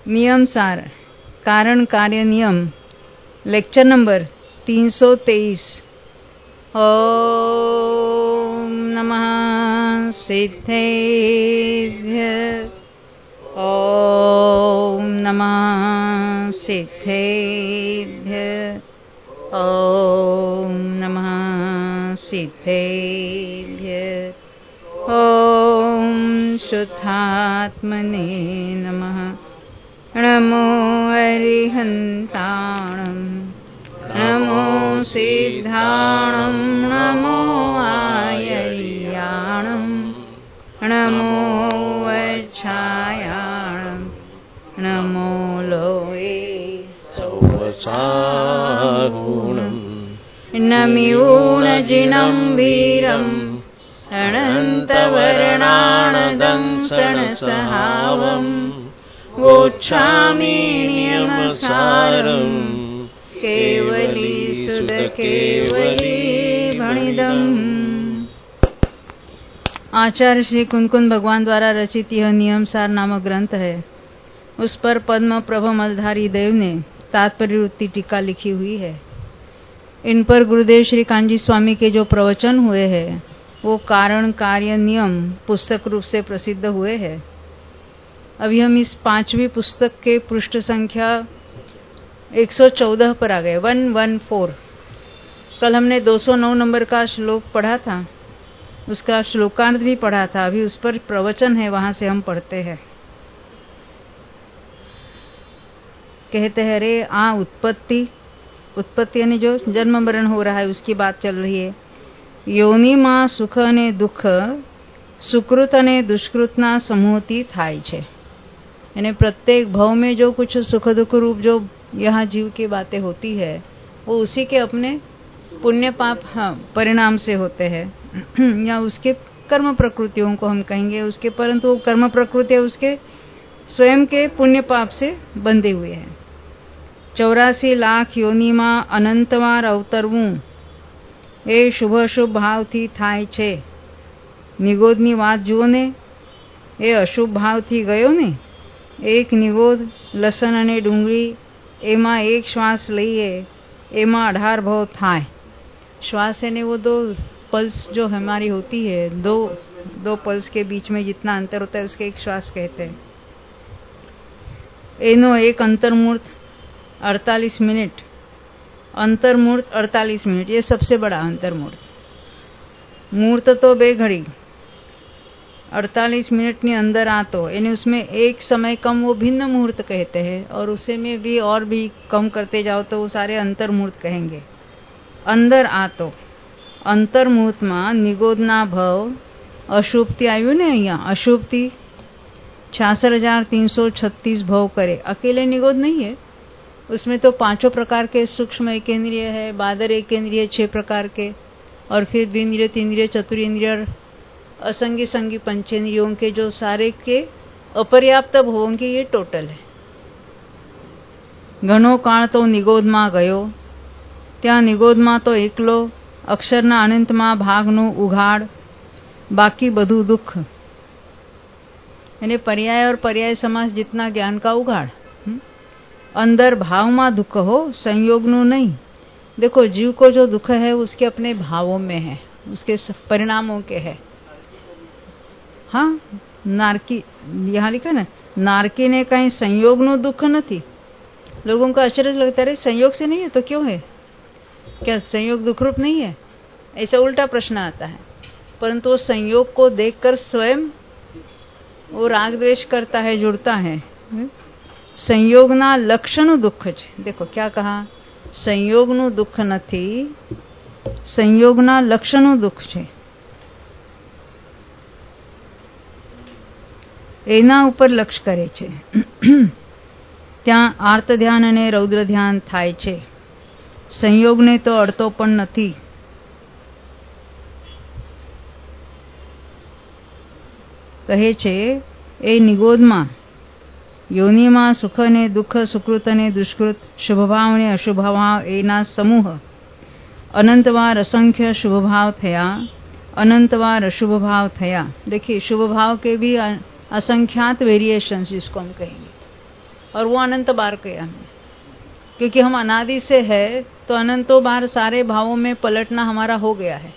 नियम सार कारण कार्य नियम लेक्चर नंबर 323। ओम नमः सिद्धेभ्यः। ओम नमः सिद्धेभ्यः। ओम नमः सिद्धेभ्यः। ओम शुद्धात्मने नमः। नमो अरिहन्ताणं नमो सिद्धाणं नमो आयर्याणं नमो वच्छायाणं नमो लोये सौवसागुणं नम्यूनजिनं वीरम् अनन्तवर्णानदंसनसहावम् वोच्छामि नियमसारम् केवली सुध केवली भणिदम्। आचार्य श्री कुंकुन भगवान द्वारा रचित यह नियम सार नामक ग्रंथ है। उस पर पद्म प्रभ मलधारी देव ने तात्पर्य टीका लिखी हुई है। इन पर गुरुदेव श्री कांजी स्वामी के जो प्रवचन हुए हैं वो कारण कार्य नियम पुस्तक रूप से प्रसिद्ध हुए हैं। अभी हम इस 5वीं पुस्तक के पृष्ठ संख्या 114 पर आ गए, 114। कल हमने 209 नंबर का श्लोक पढ़ा था, उसका श्लोकार्थ भी पढ़ा था। अभी उस पर प्रवचन है, वहां से हम पढ़ते हैं। कहते हैं रे उत्पत्ति यानी जो जन्म मरण हो रहा है उसकी बात चल रही है। योनि में सुख अने दुख सुकृत अने दुष्कृतना समूहती थाय छे। यानी प्रत्येक भाव में जो कुछ सुख दुख रूप जो यहाँ जीव की बातें होती है वो उसी के अपने पुण्य पाप परिणाम से होते हैं या उसके कर्म प्रकृतियों को हम कहेंगे उसके, परंतु वो कर्म प्रकृति उसके स्वयं के पुण्य पाप से बंधे हुए हैं। 84 लाख योनि में अनंतवार अवतरवू ए शुभ अशुभ भाव थी थाय छे। निगोदनी वात जुओ ने, ए अशुभ भाव थी गयो ने। एक निगोद लसन अने डूंगरी एमा एक श्वास लईए एमा 18 भाव थाय। श्वास यानी वो 2 पल्स जो हमारी होती है, दो पल्स के बीच में जितना अंतर होता है उसके एक श्वास कहते हैं। एनो एक अंतर्मूर्त 48 मिनट, अंतर्मूर्त 48 मिनट, ये सबसे बड़ा अंतर्मूर्त। मूर्त तो 2 घड़ी 48 मिनट ની अंदर आतो, यानी उसमें एक समय कम वो भिन्न मुहूर्त कहते हैं, और उसे में भी और भी कम करते जाओ तो वो सारे अंतर्मुहूर्त कहेंगे। अंदर आतो अंतर्मुहूर्त में निगोदना भाव अशुभती आयु ने, अहियां अशुभती 66,336 भाव करे। अकेले निगोद नहीं है, उसमें तो 5 प्रकार के सूक्ष्म एकेंद्रिय है, बादर एकेंद्रिय 6 प्रकार के, और फिर द्विंद्रिय तीन्द्रिय चतुरेंद्रिय असंगी संगी पंचेंद्रियों के जो सारे के अपर्याप्त होंगे, ये टोटल है। घणो काळ तो निगोद में गयो, त्या निगोद में तो एकलो अक्षरना अनंत में भागनो उघाड़, बाकी बधु दुख। यानी पर्याय और पर्याय समास जितना ज्ञान का उघाड़। अंदर भाव में दुख हो, संयोग नु नहीं। देखो जीव को जो दुख है उसके अपने भावों में है, उसके परिणामों के है। हाँ, नारकी यहाँ लिखा ना, नारकी ने कहीं संयोग नु दुख नहीं। लोगों को आश्चर्य लगता है संयोग से नहीं है तो क्यों है, क्या संयोग दुख रूप नहीं है? ऐसा उल्टा प्रश्न आता है। परंतु वो संयोग को देखकर स्वयं वो राग द्वेष करता है, जुड़ता है। संयोगना लक्षण दुख छे। देखो क्या कहा, संयोगनु दुख नहीं, संयोगना लक्षण दुख छे। एना ઉપર લક્ષ કરે છે। ત્યાં આર્ત ધ્યાન અને રૌદ્ર ધ્યાન થાય છે। સંયોગને તો અડતો પણ નથી। કહે છે એ નિગોદમાં યોનિમાં સુખ અને દુઃખ સુકૃત અને દુષ્કૃત શુભભાવ અને અશુભભાવ એના સમૂહ અનંતવાર असंख्य शुभ भाव थया, अनंतवार अशुभ भाव थया। देखिए शुभ भाव के भी असंख्यात वेरिएशंस जिसको हम कहेंगे। और वो अनंत बार किया हमने, क्योंकि हम अनादि से है तो अनंतों बार सारे भावों में पलटना हमारा हो गया है।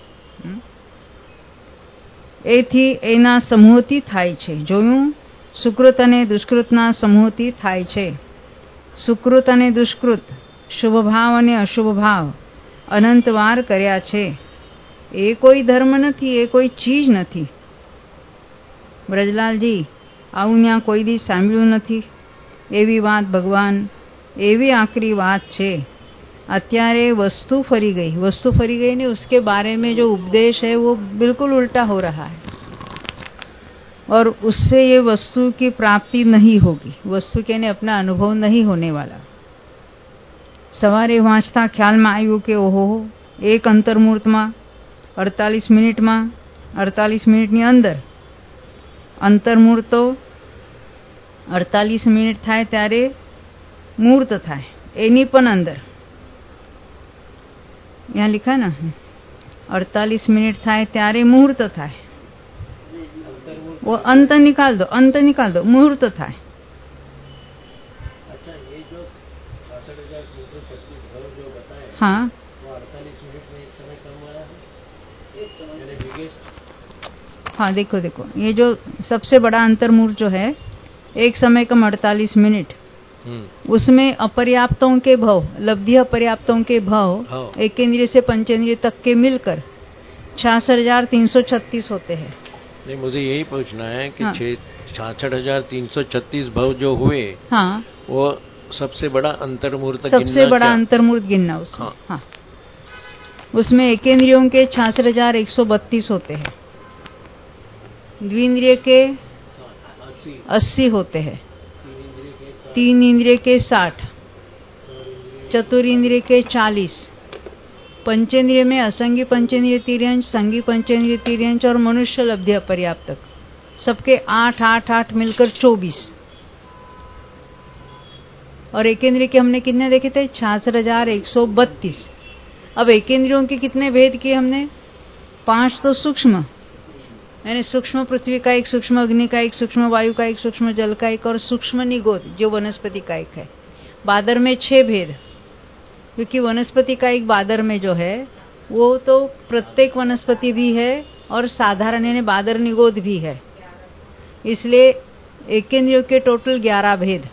एથી એના સમૂહથી થાય છે। જોયું, સુકૃત અને દુષ્કૃતના સમૂહથી થાય છે। સુકૃત અને દુષ્કૃત, શુભ ભાવ અને અશુભ ભાવ અનંત વાર કર્યા છે। એ કોઈ ધર્મ નથી, એ કોઈ ચીજ નથી। બ્રજલાલજી, આવું ત્યાં કોઈ દી સાંભળ્યું નથી એવી વાત ભગવાન, એવી આકરી વાત છે। અત્યારે वस्तु फरी गई ने उसके बारे में जो उपदेश है वो बिल्कुल उल्टा हो रहा है, और उससे ये वस्तु की प्राप्ति नहीं होगी। वस्तु के ने अपना अनुभव नहीं होने वाला। सवारे वाँचता ख्याल में आयु के ओहो, एक अंतर्मूर्त में 48 मिनिट में 48 मिनिट अंदर अंतर्मूर्तो 48 मिनिट थाय त्यारे मूर्त थाय, एनी पण अंदर यहाँ लिखा ना 48 मिनिट थाय त्यारे मुहूर्त थाय। वो अंत निकाल दो, मुहूर्त थाय। अच्छा, ये जो 66,336 भाव जो बताए, हाँ, वो 48 मिनट में एक समय कम हुआ है, एक समय बिगेस्ट। हाँ, देखो ये जो सबसे बड़ा अंतर्मुहूर्त जो है, एक समय कम 48 मिनट, उसमें अपर्याप्तों के भाव, लब्धि अपर्याप्तों के भाव एक इंद्रिय से पंचेंद्रिय तक के मिलकर 66,336 होते हैं। नहीं, मुझे यही पूछना है कि 66,336 भाव जो हुए, हाँ, वो सबसे बड़ा अंतर्मूर्त सबसे बड़ा अंतर्मूर्त गिनना उसमें। हाँ, उसमें एक इंद्रियों के 66,132 होते हैं, द्विंद्रिय के 80 होते हैं, तीन इंद्रिय के 60, चतुर्ंद्रिय के 40, पंचेंद्रिय में असंगी पंचेंद्रिय तिर्यंश, संगी पंचेंद्रिय तिर्यंश और मनुष्य लब्धि अपर्याप्तक, सबके 8 मिलकर 24। और एकेंद्रिय के हमने कितने देखे थे? 66,132। अब एकेंद्रियों के कितने भेद किए हमने? 5 तो सूक्ष्म, यानी सूक्ष्म पृथ्वी का एक, सूक्ष्म अग्नि का एक, सूक्ष्म वायु का एक, सूक्ष्म जल का एक, और सूक्ष्म निगोद जो वनस्पति का एक है। बादर में 6 भेद, क्योंकि वनस्पति का एक बादर में जो है वो तो प्रत्येक वनस्पति भी है और साधारण यानी बादर निगोद भी है, इसलिए एकेंद्रियों के टोटल 11 भेद।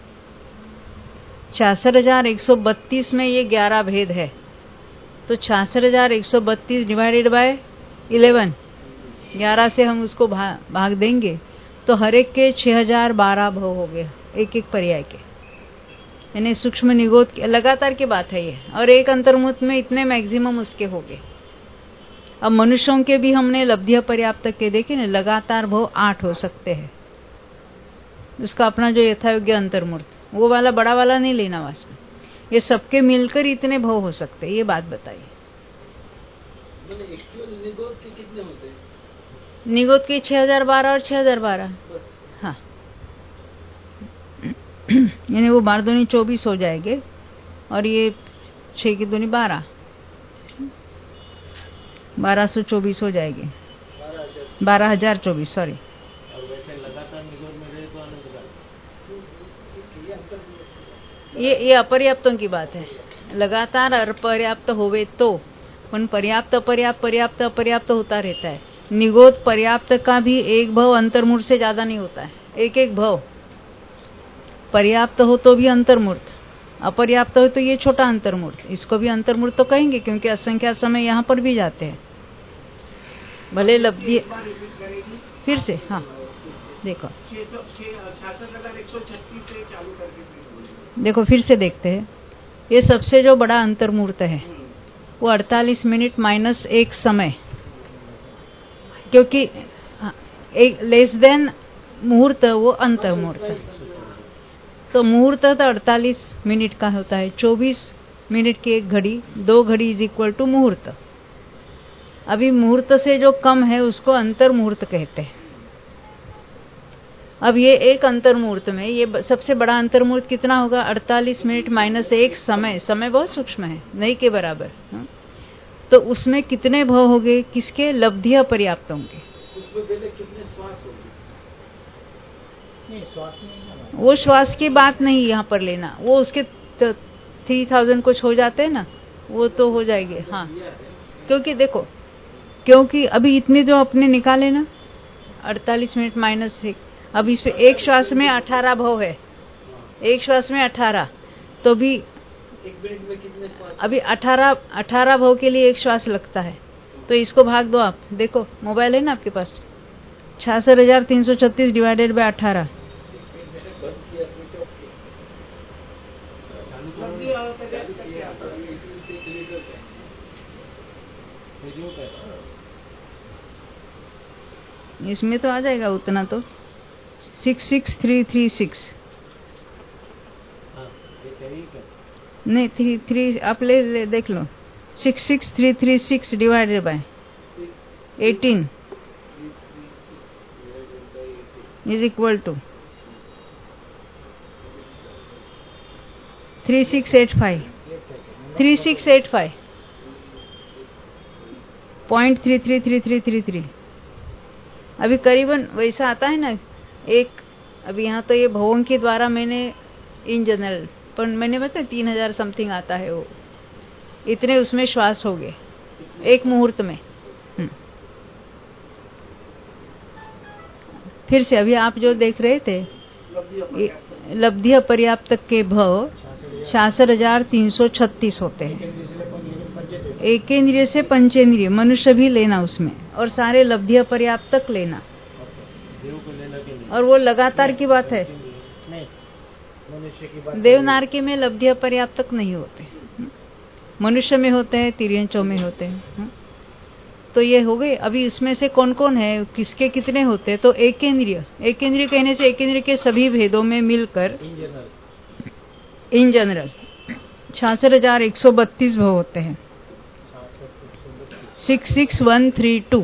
66,132 में ये 11 भेद है, तो 66,132 डिवाइडेड बाय 11, 11 से हम उसको भाग देंगे तो हर एक के 6,012 भाव हो गए, एक एक पर्याय के, यानी सूक्ष्म निगोद लगातार की बात है ये। और एक अंतर्मुहूर्त में इतने मैक्सिमम उसके हो गए। अब मनुष्यों के भी हमने लब्धि पर्याप्त के देखे ना, लगातार भाव 8 हो सकते हैं। उसका अपना जो यथायोग्य अंतर्मुहूर्त, वो वाला बड़ा वाला नहीं लेना वास में, ये सबके मिलकर इतने भाव हो सकते हैं, ये बात बताइए। निगोद के कितने होते हैं? निगोद के 6,012 और 6,012, हाँ, यानी वो 12 दूनी 24 हो जाएंगे, और ये 6 की दूनी 12, 1224 हो जाएंगे, 12,024, सॉरी। वैसे लगातार निगोद में रहे तो अनंत काल। ये अपर्याप्तों की बात है। लगातार अपर्याप्त होवे तो, पण पर्याप्त पर्याप्त अपर्याप्त होता रहता है। निगोद पर्याप्त का भी एक भाव अंतर्मूर्त से ज्यादा नहीं होता है, एक एक भाव। पर्याप्त हो तो भी अंतर्मूर्त, अपर्याप्त हो तो ये छोटा अंतर्मूर्त, इसको भी अंतर्मूर्त तो कहेंगे क्योंकि असंख्या समय यहाँ पर भी जाते हैं। भले लब्धि फिर से, हाँ देखो, देखो फिर से देखते हैं। ये सबसे जो बड़ा अंतर्मूर्त है वो 48 मिनट माइनस 1 समय, क्योंकि एक लेस देन मुहूर्त वो अंतर्मुहूर्त। तो मुहूर्त तो 48 मिनट का होता है, 24 मिनट की एक घड़ी, 2 घड़ी इज इक्वल टू मुहूर्त। अभी मुहूर्त से जो कम है उसको अंतर मुहूर्त कहते हैं। अब ये एक अंतर मुहूर्त में ये सबसे बड़ा अंतर मुहूर्त कितना होगा? 48 मिनट माइनस 1 समय, समय बहुत सूक्ष्म है, नहीं के बराबर। तो उसमें कितने भाव हो गए? किसके? लब्धि अपर्याप्त होंगे। उसमें पहले कितने श्वास होंगे? वो श्वास की बात नहीं यहाँ पर लेना, वो उसके 3000 कुछ हो जाते हैं ना, वो तो हो जाएंगे। हाँ, क्योंकि देखो, क्योंकि अभी इतने जो अपने निकाले ना 48 मिनट -1, अब इस पे एक श्वास में 18 भाव है, एक श्वास में 18, तो भी 1 मिनट में कितने श्वास? अभी 18 भाव के लिए एक श्वास लगता है, तो इसको भाग दो आप। देखो मोबाइल है ना आपके पास, 66,336 डिवाइडेड बाय 18। इसमें तो आ जाएगा उतना, तो 66336 नहीं 3 आप ले देख लो। 66336 divided by 18 is equal to 3685 .333333। अभी करीबन वैसा आता है ना एक। अभी यहाँ तो ये भवों के द्वारा मैंने इन जनरल, पर मैंने बताया 3000 समथिंग आता है, वो इतने उसमें श्वास हो गए एक मुहूर्त में। फिर से अभी आप जो देख रहे थे लब्धि अपर्याप्त के भव 66,336 होते हैं। एकेंद्रिय से पंचेंद्रिय मनुष्य भी लेना उसमें, और सारे लब्धि अपर्याप्त तक लेना, और वो लगातार की बात है। देवनारकी में लब्धि अपर्याप्त तक नहीं होते, मनुष्य में होते हैं, तिर्यंचों में होते हैं। तो ये हो गए। अभी इसमें से कौन कौन है, किसके कितने होते हैं? तो एकेंद्रिय, एकेंद्रिय कहने से एकेंद्रिय के सभी भेदों में मिलकर इन जनरल 66,132 भाव होते हैं। 66132।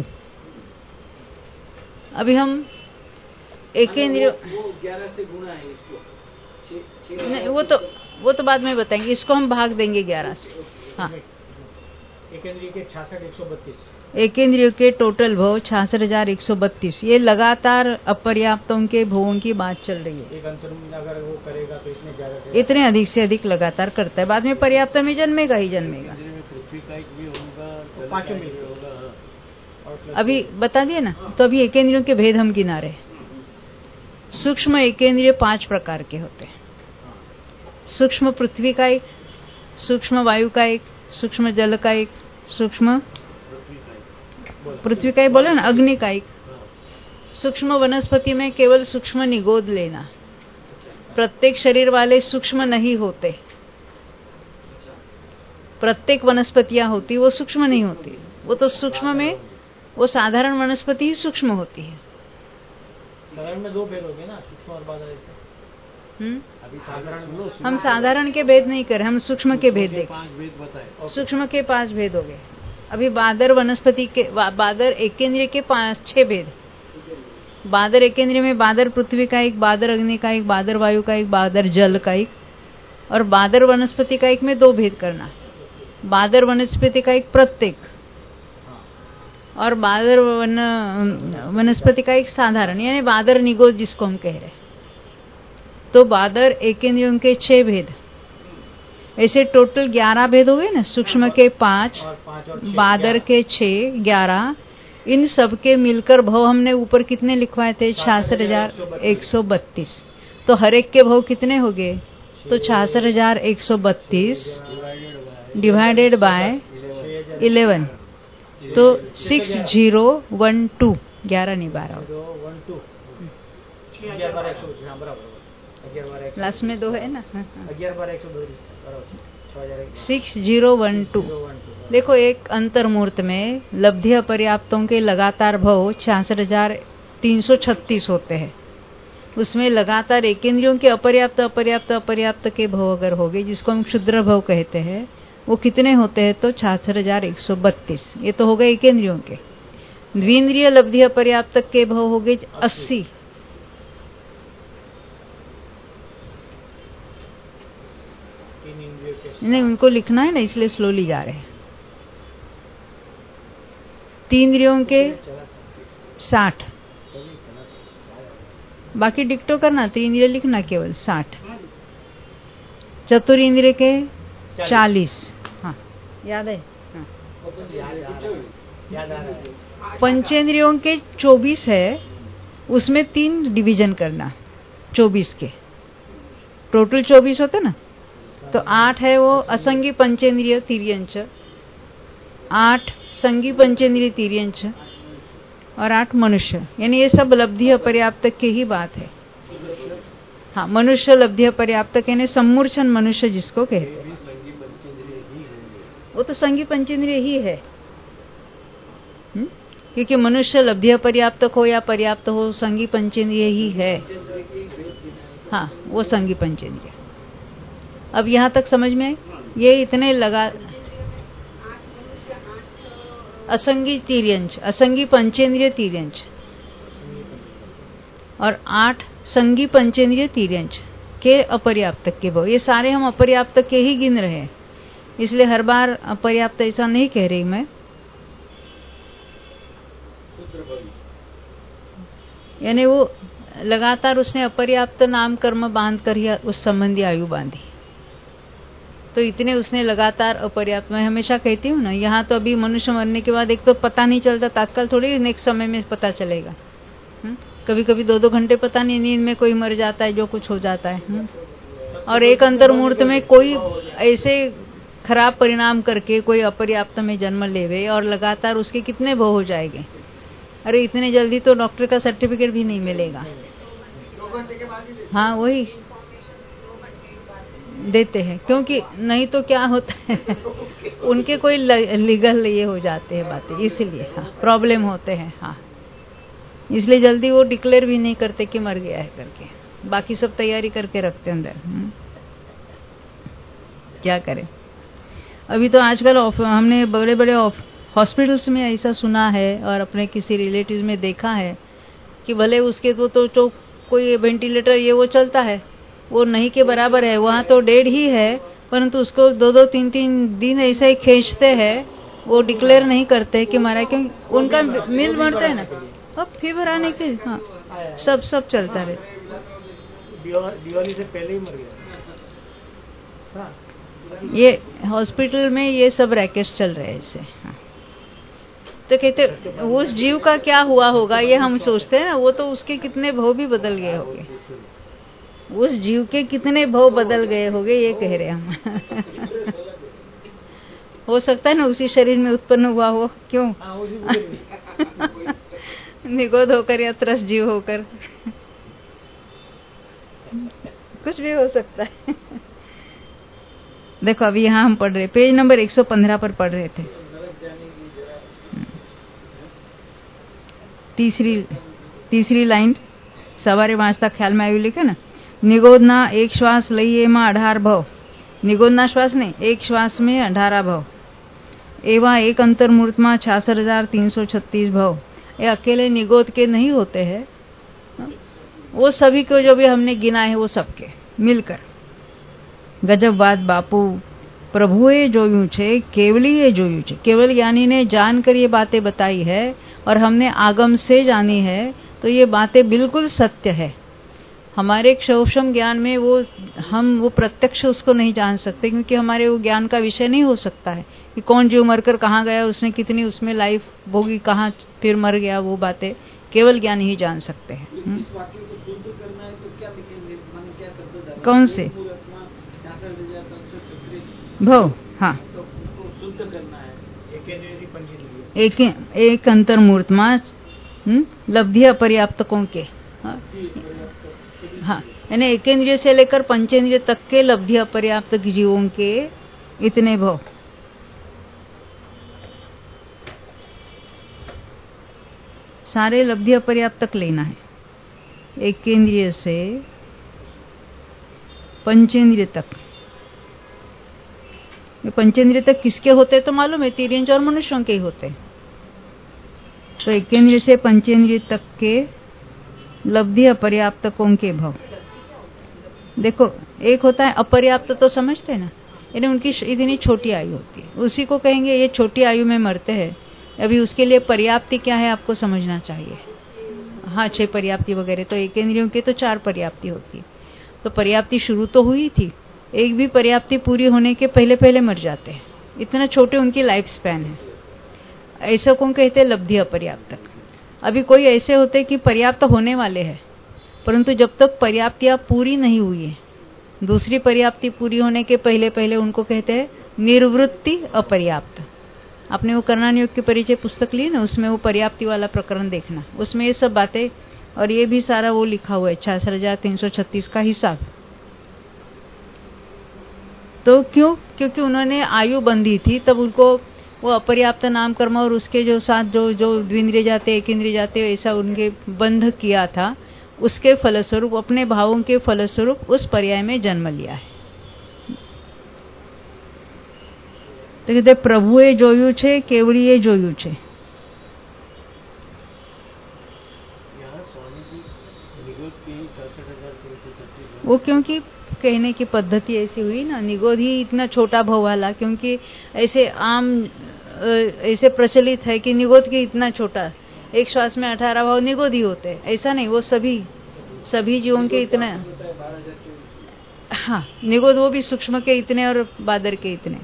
अभी हम एकेंद्रिय 11 से गुणा है इसको, नहीं, वो तो बाद में बताएंगे, इसको हम भाग देंगे 11 से। हाँ, एकेंद्रिय के 66,132, एकेंद्रिय के टोटल भव 66,132। ये लगातार अपर्याप्तों के भवों की बात चल रही है। एक अंतर अगर वो करेगा तो इसमें ज्यादा, इतने अधिक से अधिक लगातार करता है, बाद में पर्याप्त में जन्मेगा ही जन्मेगा। पृथ्वी का एक भी होगा, पांचों में होगा। अभी बता दिए ना, तो अभी एकेंद्रियों के भेद हम गिना रहे। सूक्ष्म एकेंद्रिय 5 प्रकार के होते हैं। सूक्ष्म पृथ्वी का एक, सूक्ष्म वायु का एक, सूक्ष्म जल का एक, सूक्ष्म पृथ्वी का एक बोले ना, अग्नि का एक। सूक्ष्म वनस्पति में केवल सूक्ष्म निगोद लेना, प्रत्येक शरीर वाले सूक्ष्म नहीं होते। प्रत्येक वनस्पतियां होती वो सूक्ष्म नहीं होती, वो तो सूक्ष्म में वो साधारण वनस्पति ही सूक्ष्म होती है। साधारण में 2 भेद हो गए ना, सूक्ष्म और बादल ऐसे। अभी साधारण हम साधारण के भेद नहीं कर, हम सूक्ष्म के भेद देख। 5 भेद बताए, सूक्ष्म के 5 भेद हो गए। अभी बादर वनस्पति के, बादर एकेंद्रिय के 5-6 भेद। बादर एकेंद्रिय में बादर पृथ्वी का एक, बादर अग्नि का एक, बादर वायु का एक, बादर जल का एक, और बादर वनस्पति का एक में 2 भेद करना। बादर वनस्पति का एक प्रत्येक, और बादर वनस्पति का एक साधारण, यानी बादर निगोद जिसको हम कह रहे। तो बादर एकेंद्रियों के 6 भेद, ऐसे टोटल 11 भेद हो गए ना। सूक्ष्म के 5, बादर के 6, 11, इन सब के मिलकर भव हमने ऊपर कितने लिखवाए थे? 66,132। तो हर एक के भव कितने हो गए? तो 66,132 डिवाइडेड बाय 11, तो 6012, 11 नहीं 12, लास्ट में 2 है ना। 6012। देखो एक अंतर मुहूर्त में लब्धि अपर्याप्तों के लगातार भव 66,336 होते हैं। उसमें लगातार एकेंद्रियों के अपर्याप्त के भव अगर हो गए, जिसको हम क्षुद्र भव कहते हैं, वो कितने होते हैं? तो 66,132। ये तो हो गए एकेंद्रियों के। द्विंद्रिय लब्धि अपर्याप्त के भव हो गए 80। नहीं, उनको लिखना है ना, इसलिए स्लोली जा रहे हैं। 3 इंद्रियों के 60, बाकी डिक्टो करना, 3 इंद्रिय लिखना केवल 60, चतुर इंद्रिय के 40। हाँ याद है। हाँ। पंचेंद्रियों के 24 है, उसमें 3 डिवीजन करना 24 के, टोटल 24 होते ना, तो 8 है वो असंगी पंचेंद्रिय तिर्यंच, 8 संगी पंचेंद्रिय तिर्यंच और 8 मनुष्य, यानी ये सब लब्धि अपर्याप्त की ही बात है। हाँ, मनुष्य लब्धि अपर्याप्त यानी सम्मूर्छन मनुष्य जिसको कहते हैं, वो तो संगी पंचेंद्रिय ही है। क्योंकि मनुष्य लब्धि अपर्याप्त हो या पर्याप्त हो, संगी पंचेंद्रिय ही है। हाँ, वो संगी पंचेंद्रिय। अब यहाँ तक समझ में ये इतने लगा, असंगी तिर्यंच, असंगी पंचेंद्रिय तिर्यंच और 8 संगी पंचेंद्रिय तिर्यंच के अपर्याप्त के भाव, ये सारे हम अपर्याप्त के ही गिन रहे हैं, इसलिए हर बार अपर्याप्त ऐसा नहीं कह रही मैं। यानी वो लगातार उसने अपर्याप्त नाम कर्म बांध कर ही उस संबंधी आयु बांधी, तो इतने उसने लगातार अपर्याप्त। मैं हमेशा कहती हूँ ना, यहाँ तो अभी मनुष्य मरने के बाद एक तो पता नहीं चलता तात्काल, थोड़ी नेक्स्ट समय में पता चलेगा। कभी कभी 2-2 घंटे पता नहीं, नींद में कोई मर जाता है, जो कुछ हो जाता है। और एक अंतर मुहूर्त में कोई ऐसे खराब परिणाम करके कोई अपर्याप्त में जन्म लेवे और लगातार उसके कितने भव हो जाएंगे। अरे इतने जल्दी तो डॉक्टर का सर्टिफिकेट भी नहीं मिलेगा। हाँ वही देते हैं, क्योंकि नहीं तो क्या होता है उनके कोई लीगल ये हो जाते हैं बातें, इसलिए हाँ, प्रॉब्लम होते हैं। हाँ, इसलिए जल्दी वो डिक्लेयर भी नहीं करते कि मर गया है करके, बाकी सब तैयारी करके रखते अंदर। क्या करें। अभी तो आजकल हमने बड़े बड़े हॉस्पिटल्स में ऐसा सुना है और अपने किसी रिलेटिव में देखा है कि भले उसके तो कोई वेंटिलेटर ये वो चलता है, वो नहीं के बराबर है, वहाँ तो डेड ही है, परंतु उसको 2-2, 3-3 दिन ऐसे ही खींचते हैं, वो डिक्लेयर नहीं करते कि मारा, क्योंकि उनका मिल बढ़ता है ना, अब फीवर आने के। हाँ, सब चलता रहे। दिवाली से पहले ही मर गया। ये हॉस्पिटल में ये सब रैकेट्स चल रहे हैं ऐसे। हाँ। तो कहते उस जीव का क्या हुआ होगा, ये हम सोचते हैं ना, वो तो उसके कितने भव भी बदल गए होंगे, उस जीव के कितने भव बदल गए होंगे, ये कह रहे हम। हो सकता है ना उसी शरीर में उत्पन्न हुआ हो, क्यों निगोद होकर या त्रस्त जीव होकर, कुछ भी हो सकता है। देखो अभी यहाँ हम पढ़ रहे, पेज नंबर 115 पर पढ़ रहे थे, तीसरी लाइन सवारे वाँचता ख्याल में આવ્યું लिखे ना, निगोदना एक श्वास લઈએ એમાં 18 ભવ, નિગોદના શ્વાસ નહીં, એક શ્વાસ में 18 ભવ, एवं एक अंतर मूर्त में 66,336 भव। ये अकेले निगोद के नहीं होते हैं, वो सभी को जो भी हमने गिना है वो सबके मिलकर। गजब बात बापू, प्रभुए जोયું છે, केवलीए जोયું છે, केवल ज्ञानी ने जानकर ये बातें बताई है और हमने आगम से जानी है, तो ये बातें बिल्कुल सत्य है। हमारे सूक्ष्म ज्ञान में हम वो प्रत्यक्ष उसको नहीं जान सकते, क्योंकि हमारे वो ज्ञान का विषय नहीं हो सकता है कि कौन जीव मरकर कहाँ गया, उसने कितनी उसमें लाइफ भोगी, कहाँ फिर मर गया, वो बातें केवल ज्ञान ही जान सकते हैं। कौन से भव? हाँ, एक अंतर मूर्त में लब्धि अपर्याप्तकों के। हाँ, यानी एकेंद्रिय से लेकर पंचेंद्रिय तक के लब्धि अपर्याप्त जीवों के इतने भव। सारे लब्धि अपर्याप्त तक लेना है, एकेंद्रिय से पंचेंद्रिय तक। पंचेंद्रिय तक किसके होते तो मालूम है, तिर्यंच और मनुष्यों के ही होते। तो एकेंद्रिय से पंचेंद्रिय तक के लब्धि अपर्याप्तकों के भव। देखो एक होता है अपर्याप्त, तो समझते हैं ना, यानी उनकी इतनी छोटी आयु होती है, उसी को कहेंगे ये छोटी आयु में मरते हैं। अभी उसके लिए पर्याप्ति क्या है आपको समझना चाहिए। हाँ 6 पर्याप्ति वगैरह, तो एक इंद्रियों के तो 4 पर्याप्ति होती है। तो पर्याप्ति शुरू तो हुई थी, एक भी पर्याप्ति पूरी होने के पहले पहले मर जाते हैं, इतना छोटे उनकी लाइफ स्पैन है। ऐसा कौन कहते हैं लब्धि अपर्याप्तक। अभी कोई ऐसे होते कि पर्याप्त होने वाले हैं, परंतु जब तक पर्याप्तियां पूरी नहीं हुई है, दूसरी पर्याप्ति पूरी होने के पहले पहले उनको कहते हैं निर्वृत्ति अपर्याप्त। आपने वो कर्णान योग की परिचय पुस्तक ली ना, उसमें वो पर्याप्ति वाला प्रकरण देखना, उसमें ये सब बातें और ये भी सारा वो लिखा हुआ है 66,336 का हिसाब। तो क्यों? क्योंकि उन्होंने आयु बंधी थी, तब उनको वो अपर्याप्त नाम कर्म और उसके जो साथ जो द्विंद्रिय जाते एक इंद्रिय जाते ऐसा उनके बंध किया था, उसके फलस्वरूप अपने भावों के फलस्वरूप उस पर्याय में जन्म लिया है। तो कहते प्रभुए जोयु छे, केवड़ीए जोयु छे। वो क्योंकि कहने की पद्धति ऐसी हुई ना, निगोध ही इतना छोटा भाव वाला, क्योंकि ऐसे आम ऐसे प्रचलित है कि निगोध के इतना छोटा, एक श्वास में 18 भाव निगोध ही होते हैं, ऐसा नहीं, वो सभी जीवों के इतना, हाँ निगोध वो भी सूक्ष्म के इतने और बादर के इतने।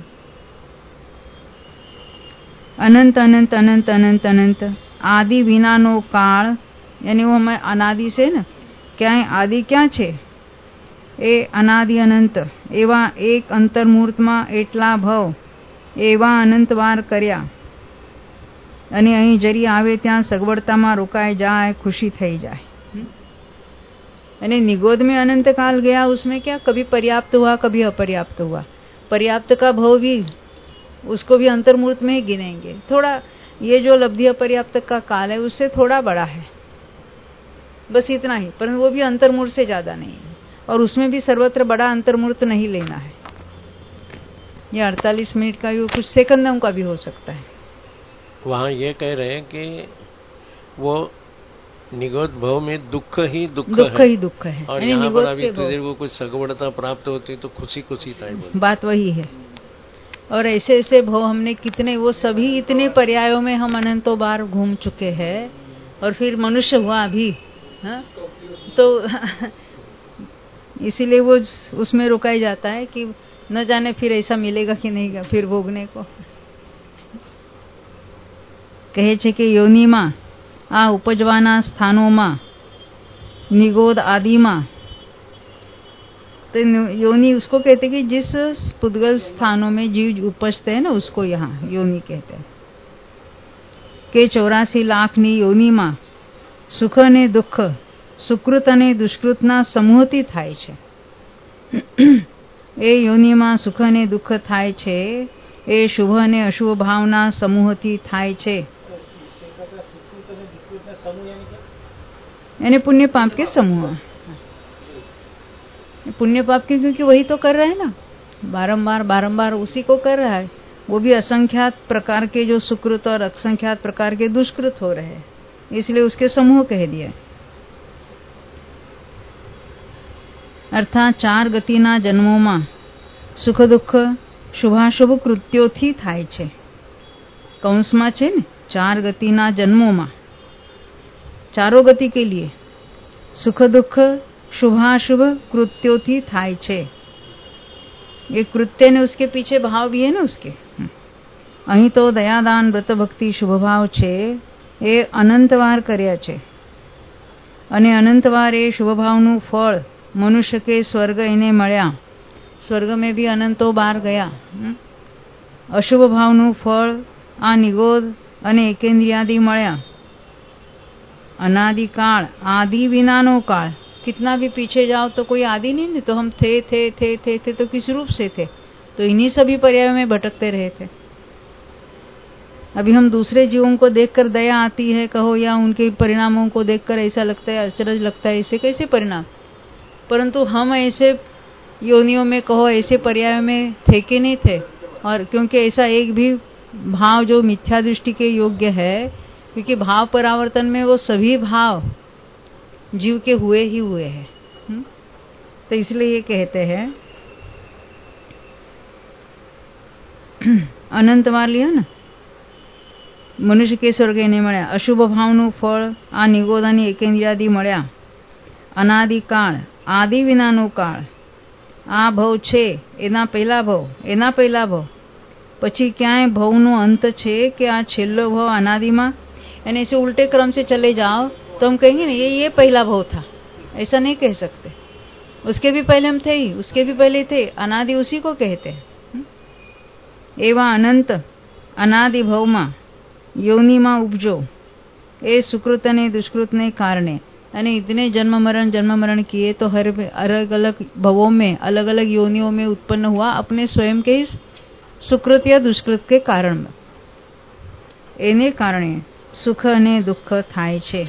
अनंत अनंत अनंत अनंत अनंत आदि विना नो काल, यानी वो हमें अनादि से ना क्या है, आदि क्या छे એ અનાદિ અનંત એવા એક અંતર્મૂર્તમાં એટલા ભવ એવા અનંતવાર કર્યા, અને અહીં જરી આવે ત્યાં સગવડતામાં રોકાઈ જાય, खुशी થઈ જાય। અને निगोद में अनंत काल गया, उसमें क्या कभी पर्याप्त हुआ कभी अपर्याप्त हुआ। पर्याप्त का भव भी उसको भी अंतर्मूर्त में ही गिनेंगे, थोड़ा ये जो लब्धि अपर्याप्त का काल है उससे थोड़ा बड़ा है, बस इतना ही, परंतु वो भी अंतर्मूर्त से ज्यादा नहीं है, और उसमें भी सर्वत्र बड़ा अंतर्मूर्त नहीं लेना है। ये 48 मिनट का भी कुछ सेकंडों का भी हो सकता है। वहाँ ये कह रहे हैं कि वो निगोद भव में दुख ही दुख है, और यहाँ पर अभी तुझे कुछ सगवड़ता प्राप्त होती तो खुशी खुशी था। बात वही है। और ऐसे ऐसे भव हमने कितने, वो सभी इतने पर्यायों में हम अनंतों बार घूम चुके हैं, और फिर मनुष्य हुआ अभी, हाँ? तो इसीलिए वो उसमें रुकाई जाता है कि न जाने फिर ऐसा मिलेगा कि नहीं फिर भोगने को। કહે છે કે યોનિમાં આ ઉપજવાના સ્થાનોમાં નિગોદ આદિમાં, तो योनि उसको कहते कि जिस पुद्गल स्थानों में जीव उपजते हैं ना, उसको यहाँ योनि कहते हैं। के 84 લાખની યોનિમાં સુખ અને દુઃખ, સુકૃત અને દુષ્કૃતના સમૂહથી થાય છે। એ યોનિમાં સુખ અને દુઃખ થાય છે, એ શુભ અને અશુભ ભાવના સમૂહથી થાય છે। यानी पुण्य पाप के समूह, पुण्य पाप के, क्योंकि वही तो कर रहा है ना, बारंबार बारंबार उसी को कर रहा है। वो भी असंख्यात प्रकार के जो सुकृत और असंख्यात प्रकार के दुष्कृत हो रहे हैं, इसलिए उसके समूह कह दिया। अर्थात 4 गतिना जन्मों सुख दुख शुभाशुभ कृत्योથી થાય છે। કૌંસમાં છે ને, 4 गतिना जन्मों, चारों गति के लिए सुख दुख शुभाशुभ कृत्योથી થાય છે। ये कृत्य ने उसके पीछे भाव भी है ना उसके। અહીં તો દયાદાન વ્રત ભક્તિ શુભ ભાવ છે, એ અનંતવાર કર્યા છે, અને અનંતવાર એ શુભ ભાવનું ફળ મનુષ્ય કે સ્વર્ગ એને મળ્યા, સ્વર્ગ में भी અનંતો બાર ગયા। અશુભ ભાવનું ફળ આ નિગોદ અને એકેન્દ્રિયાદિ મળ્યા। अनादि काल, आदि विनानो काल, कितना भी पीछे जाओ तो कोई आदि नहीं, तो हम थे तो किस रूप से थे, तो इन्हीं सभी पर्यायों में भटकते रहे थे। अभी हम दूसरे जीवों को देखकर दया आती है कहो, या उनके परिणामों को देखकर ऐसा लगता है, अचरज लगता है, ऐसे कैसे परिणाम, परंतु हम ऐसे योनियों में कहो ऐसे पर्यायों में थे कि नहीं थे। और क्योंकि ऐसा एक भी भाव जो मिथ्या दृष्टि के योग्य है, क्योंकि भाव परावर्तन में वो सभी भाव जीव के हुए ही हुए हैं, तो इसलिए ये कहते हैं अनंत बार लिया ना, મનુષ્ય કે સ્વર્ગે નહીં મળ્યા. અશુભ ભાવનું ફળ આ નિગોદાની એકેન્દ્રિયાદી મળ્યા. અનાદિકાળ, આદિ વિનાનો કાળ, આ ભવ છે એના પહેલા ભવ, પછી ક્યાંય ભવનો અંત છે કે આ છેલ્લો भव अनादि में, यानी ऐसे उल्टे क्रम से चले जाओ तो हम कहेंगे ना ये पहला भव था, ऐसा नहीं कह सकते. उसके भी पहले हम थे ही, उसके भी पहले थे. अनादि उसी को कहते हैं. एवा अनंत अनादि भव में योनि में उपजो ए सुकृत ने दुष्कृत ने कारणे, यानी इतने जन्म मरण किए तो हर अलग अलग भवों में अलग अलग योनियों में उत्पन्न हुआ अपने स्वयं के सुकृत या दुष्कृत के कारण में. एने कारणे सुख अने दुख थाय छे.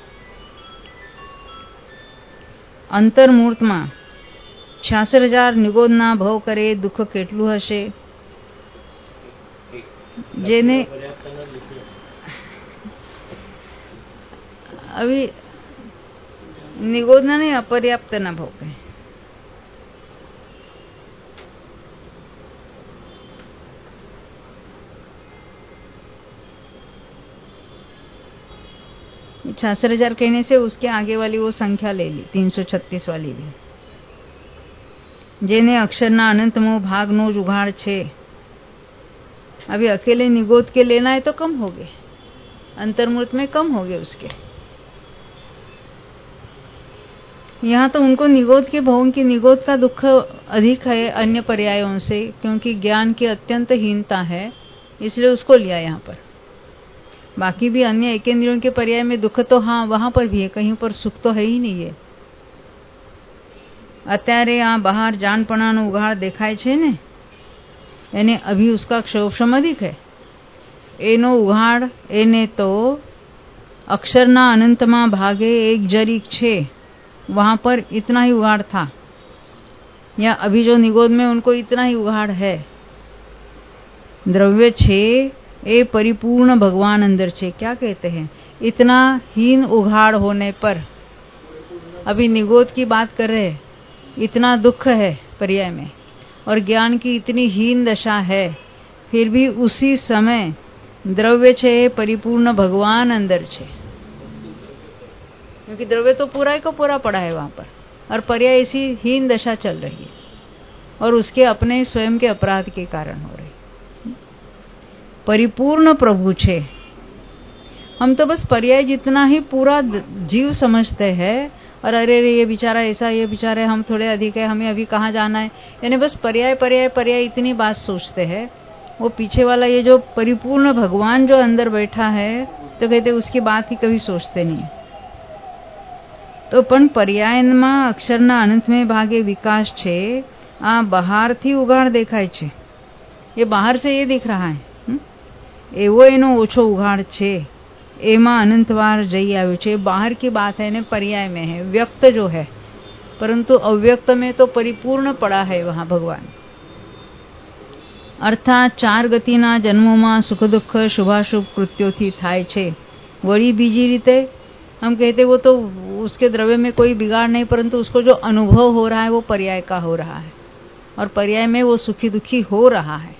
अंतर्मूर्त में 66,000 निगोदना भव करे दुख केटलू हशे. जेने अभी निगोदना नहीं अपर्याप्त ना भव कहे. 66,000 कहने से उसके आगे वाली वो संख्या ले ली 336 वाली भी. जेने अक्षरना अनंतमो भागनो ज उघाड़ छे. अभी अकेले निगोद के लेना है तो कम हो गए, अंतर्मूर्त में कम हो गए उसके. यहाँ तो उनको निगोद के भवों की निगोद का दुख अधिक है अन्य पर्यायों से, क्योंकि ज्ञान की अत्यंत हीनता है, इसलिए उसको लिया यहाँ पर. बाकी भी अन्य एकेंद्रियों के पर्याय में दुख तो हाँ वहां पर भी है, कहीं पर सुख तो है ही नहीं है. અત્યારે આ બહાર જાનપણાનો ઉઘાડ દેખાય છે ને, એને અભી उसका क्षोभम अधिक है. એનો ઉઘાડ એને તો અક્ષરના અનંતમાં ભાગે એક જરીક છે, वहां पर इतना ही उघाड़ था, या अभी जो निगोद में उनको इतना ही उघाड़ है. द्रव्य छे ए परिपूर्ण भगवान अंदर छे. क्या कहते हैं? इतना हीन उघाड़ होने पर, अभी निगोद की बात कर रहे हैं, इतना दुख है पर्याय में और ज्ञान की इतनी हीन दशा है, फिर भी उसी समय द्रव्य छे परिपूर्ण भगवान अंदर छे. क्योंकि द्रव्य तो पूरा ही को पूरा पड़ा है वहां पर, और पर्याय ऐसी हीन दशा चल रही है और उसके अपने स्वयं के अपराध के कारण हो रही. परिपूर्ण प्रभु छे. हम तो बस पर्याय जितना ही पूरा जीव समझते हैं, और अरे ये बेचारा ऐसा, ये बेचारा हम थोड़े अधिक है, हमें अभी कहाँ जाना है, यानी बस पर्याय पर्याय पर्याय इतनी बात सोचते हैं. वो पीछे वाला ये जो परिपूर्ण भगवान जो अंदर बैठा है, तो कहते उसकी बात ही कभी सोचते नहीं. तो पण पर्यायમાં અક્ષરના અનંત में ભાગે विकास छे. आ बहार थी उघाड़ देखाय छे, ये बाहर से ये दिख रहा है. एवो एनो ओछो उघाड़ छे, एमा अनंतवार जई आव्यो छे. बाहर की बात है ने पर्याय में है, व्यक्त जो है, परंतु अव्यक्त में तो परिपूर्ण पड़ा है वहां भगवान. अर्थात 4 गतिना जन्मों सुख दुख शुभाशुभ कृत्यों थाय छे. वળી बीजी रीते हम कहते वो तो उसके द्रव्य में कोई बिगाड़ नहीं, परंतु उसको जो अनुभव हो रहा है वो पर्याय का हो रहा है, और पर्याय में वो सुखी दुखी हो रहा है.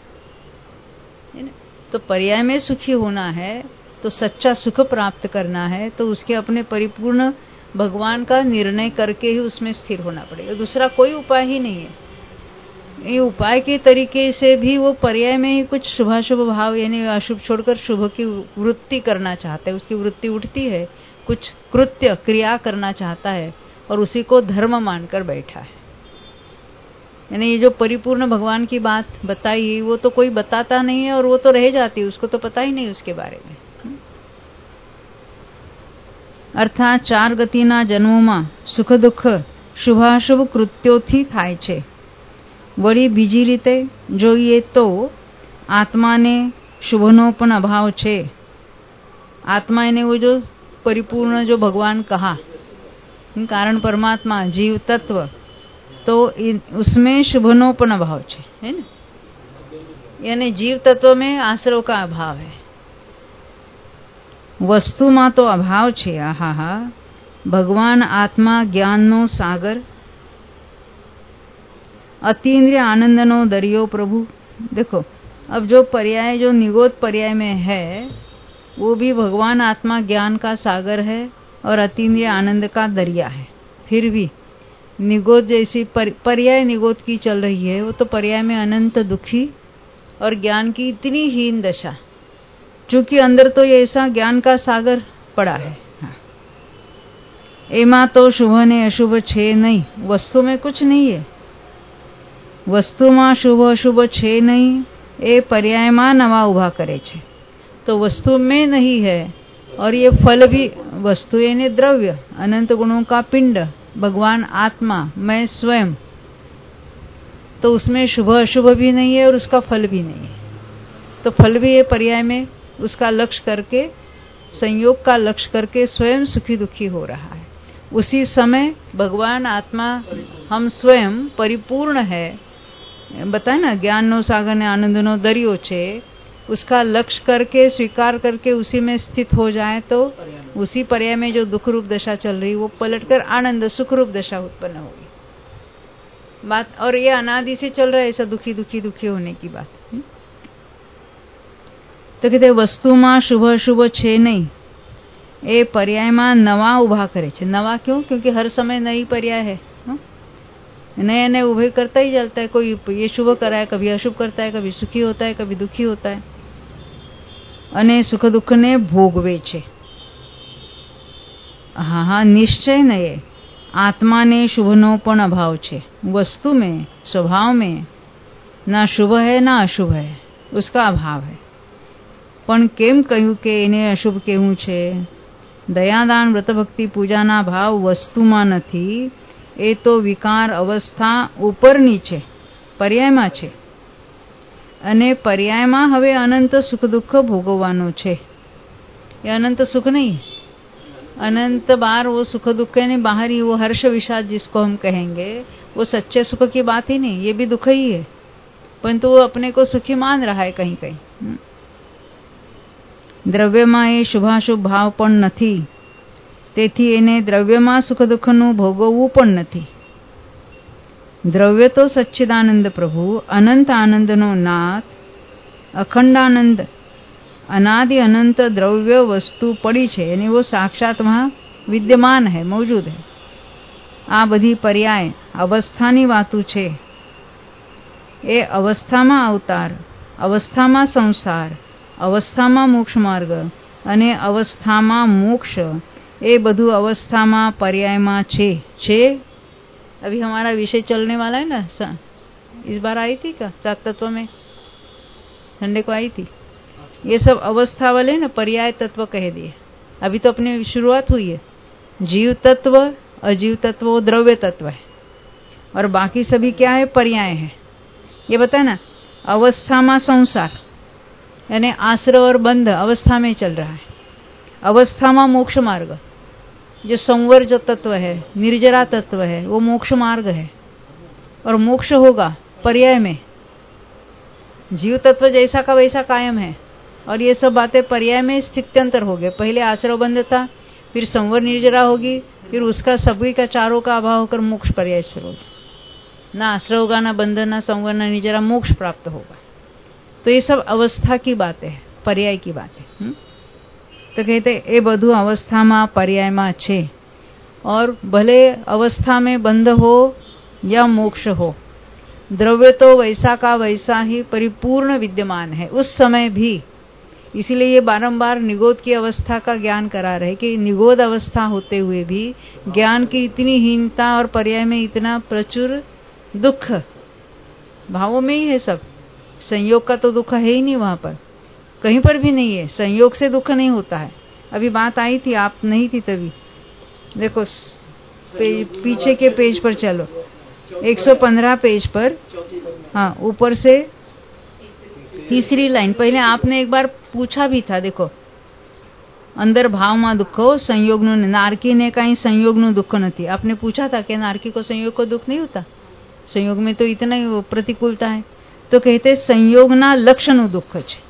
तो पर्याय में सुखी होना है तो सच्चा सुख प्राप्त करना है, तो उसके अपने परिपूर्ण भगवान का निर्णय करके ही उसमें स्थिर होना पड़ेगा. दूसरा कोई उपाय ही नहीं है. ये उपाय के तरीके से भी वो पर्याय में ही कुछ शुभाशुभ भाव यानी अशुभ छोड़कर शुभ की वृत्ति करना चाहता है, उसकी वृत्ति उठती है, कुछ कृत्य क्रिया करना चाहता है, और उसी को धर्म मानकर बैठा है. यानी ये जो परिपूर्ण भगवान की बात बताई वो तो कोई बताता नहीं है, और वो तो रह जाती है, उसको तो पता ही नहीं उसके बारे में. अर्थात 4 गतिना जन्मों सुख दुख शुभाशुभ कृत्योथी थाय छे. वળી बीजी रीते जोईए तो आत्मा ने शुभनो पण अभाव छे. आत्मा ने वो जो परिपूर्ण जो भगवान कहा, कारण परमात्मा जीव तत्व, तो उसमें शुभनो पण अभाव छे, है ना. यानी जीव तत्व में आश्रव का अभाव है. वस्तु में तो अभाव छे. आहा, भगवान आत्मा ज्ञान नो सागर, अतीन्द्रिय आनंद नो दरियो प्रभु. देखो अब जो पर्याय जो निगोद पर्याय में है वो भी भगवान आत्मा ज्ञान का सागर है और अतीन्द्रिय आनंद का दरिया है। फिर भी निगोद जैसी पर्याय निगोद की चल रही है, वो तो पर्याय में अनंत दुखी और ज्ञान की इतनी हीन दशा, चूंकि अंदर तो ये ऐसा ज्ञान का सागर पड़ा है। एमा तो शुभ ने अशुभ छे नहीं, वस्तु में कुछ नहीं है। वस्तु में शुभ अशुभ छे नहीं, ए पर्याय में नवा उभा करे छे। तो वस्तु में नहीं है और ये फल भी, वस्तु यानी द्रव्य, अनंत गुणों का पिंड, भगवान आत्मा, मैं स्वयं, तो उसमें शुभ अशुभ भी नहीं है और उसका फल भी नहीं है। तो फल भी ये पर्याय में उसका लक्ष्य करके, संयोग का लक्ष्य करके स्वयं सुखी दुखी हो रहा है। उसी समय भगवान आत्मा हम स्वयं परिपूर्ण है, बताए ना, ज्ञान नो सागर ने आनंद नो दरियो छे, उसका लक्ष्य करके स्वीकार करके उसी में स्थित हो जाए तो उसी पर्याय में जो दुख रूप दशा चल रही वो पलटकर आनंद सुख रूप दशा उत्पन्न होगी बात। और ये अनादि से चल रहा है ऐसा दुखी दुखी दुखी होने की बात। तो कहते वस्तु में शुभ अशुभ छे नहीं, ए पर्याय में नवा उभा करे छे। नवा क्यों? क्योंकि हर समय नई पर्याय है, नए नए उभे करता ही चलता है। कोई ये शुभ करा है, कभी अशुभ करता है, कभी सुखी होता है, कभी दुखी होता है। अने सुख दुख ने भोगवे छे। हाँ, निश्चय नहीं, आत्मा ने शुभ नो पण अभाव छे। वस्तु में, स्वभाव में ना शुभ है ना अशुभ है, उसका अभाव है। पण केम कहूं के एने अशुभ केवू छे? दयादान व्रत भक्ति पूजाना भाव वस्तुमां नथी, ए तो विकार अवस्था ऊपर नीचे पर्यायमां छे અને पर्यायमां हवे अनंत सुख दुख भोगवવાનો छे। ये अनंत सुख नहीं है, अनंत बार वो सुख दुख ने बाहर ही वो हर्ष विषाद जिसको हम कहेंगे, वो सच्चे सुख की बात ही नहीं, ये भी दुख ही है, परंतु वो अपने को सुखी मान रहा है कहीं कहीं। द्रव्यमां ए शुभाशुभ भाव पण नथी, तेथी एने द्रव्यमां सुख दुखનું ભોગવવું પણ નથી। દ્રવ્ય તો સચ્ચિદાનંદ પ્રભુ, અનંત આનંદનો નાથ, અખંડાનંદ, अनादि अनंत द्रव्य वस्तु पड़ी छे यानी वो साक्षात वहां विद्यमान है, मौजूद है। आ बधी पर्याय अवस्थानी वातु छे। ए अवस्थामां अवतार, अवस्थामां संसार, अवस्थामां मोक्ष मार्ग अने अवस्थामां मोक्ष, ए बधु अवस्थामां पर्यायमां छे। अभी हमारा विषय चलने वाला है ना, इस बार आई थी क्या 7 तत्व में? संडे को आई थी। ये सब अवस्था वाले ना पर्याय तत्व कह दिए। अभी तो अपनी शुरुआत हुई है। जीव तत्व, अजीव तत्व वो द्रव्य तत्व है और बाकी सभी क्या है? पर्याय है। ये बताए ना, अवस्था में संसार यानी आश्रय और बंध अवस्था में चल रहा है। अवस्था में मोक्ष मार्ग जो संवर्ज तत्व है, निर्जरा तत्व है, वो मोक्ष मार्ग है और मोक्ष होगा पर्याय में। जीव तत्व जैसा का वैसा कायम है और ये सब बातें पर्याय में स्थित्यंतर हो गए। पहले आश्रय बंध था, फिर संवर निर्जरा होगी, फिर उसका सभी का चारों का अभाव होकर मोक्ष पर्याय स्वर होगा। ना आश्रय होगा, ना बंधन, ना संवर, ना निर्जरा, मोक्ष प्राप्त होगा। तो ये सब अवस्था की बातें है, पर्याय की बातें। तो कहते ए बधु अवस्था में पर्याय में छे और भले अवस्था में बंध हो या मोक्ष हो, द्रव्य तो वैसा का वैसा ही परिपूर्ण विद्यमान है उस समय भी। इसीलिए ये बारंबार निगोद की अवस्था का ज्ञान करा रहे कि निगोद अवस्था होते हुए भी ज्ञान की इतनी हीनता और पर्याय में इतना प्रचुर दुख, भावों में ही है सब। संयोग का तो दुख है ही नहीं, वहां पर कहीं पर भी नहीं है। संयोग से दुख नहीं होता है। अभी बात आई थी, आप नहीं थी तभी। देखो पीछे के पेज पर चलो, 115 पेज पर, हाँ ऊपर से तीसरी लाइन। पहले आपने एक बार पूछा भी था, देखो अंदर भाव में दुख हो, संयोग नु नारकी ने कहीं संयोग नु दुख नहीं। आपने पूछा था कि नारकी को संयोग को दुख नहीं होता, संयोग में तो इतना ही प्रतिकूलता है। तो कहते संयोग ना लक्षण दुख है।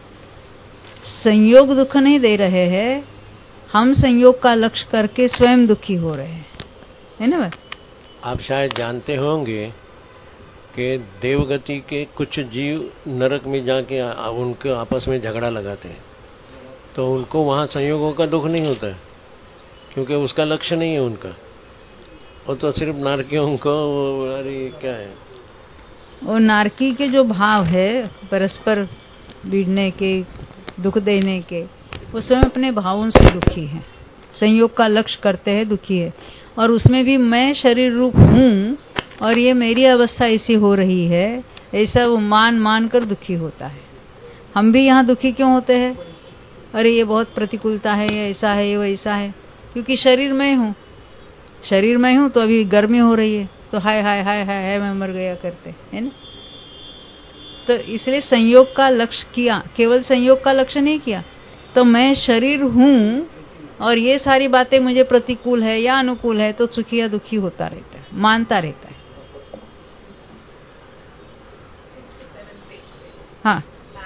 संयोग दुख नहीं दे रहे हैं, हम संयोग का लक्ष्य करके स्वयं दुखी हो रहे हैं, है ना। आप शायद जानते होंगे कि देवगति के कुछ जीव नरक में जाके उनके आपस में झगड़ा लगाते हैं। तो उनको वहां संयोगों का दुख नहीं होता है, क्योंकि उसका लक्ष्य नहीं है उनका। वो तो सिर्फ नारकियों को, अरे क्या है, वो नारकी के जो भाव है परस्पर भिड़ने के, दुख देने के, वो स्वयं अपने भावों से दुखी है, संयोग का लक्ष्य करते हैं दुखी है। और उसमें भी मैं शरीर रूप हूँ और ये मेरी अवस्था ऐसी हो रही है, ऐसा वो मान मान कर दुखी होता है। हम भी यहाँ दुखी क्यों होते हैं? अरे ये बहुत प्रतिकूलता है, ये ऐसा है, ये वैसा है, क्योंकि शरीर में हूँ, शरीर में हूँ तो अभी गर्मी हो रही है तो हाय हाय हाय हाय हाय मैं मर गया करते है ना। तो इसलिए संयोग का लक्ष्य किया, केवल संयोग का लक्ष्य नहीं किया। तो मैं शरीर हूँ और ये सारी बातें मुझे प्रतिकूल है या अनुकूल है तो सुखी या दुखी होता रहता है, मानता रहता है। हाँ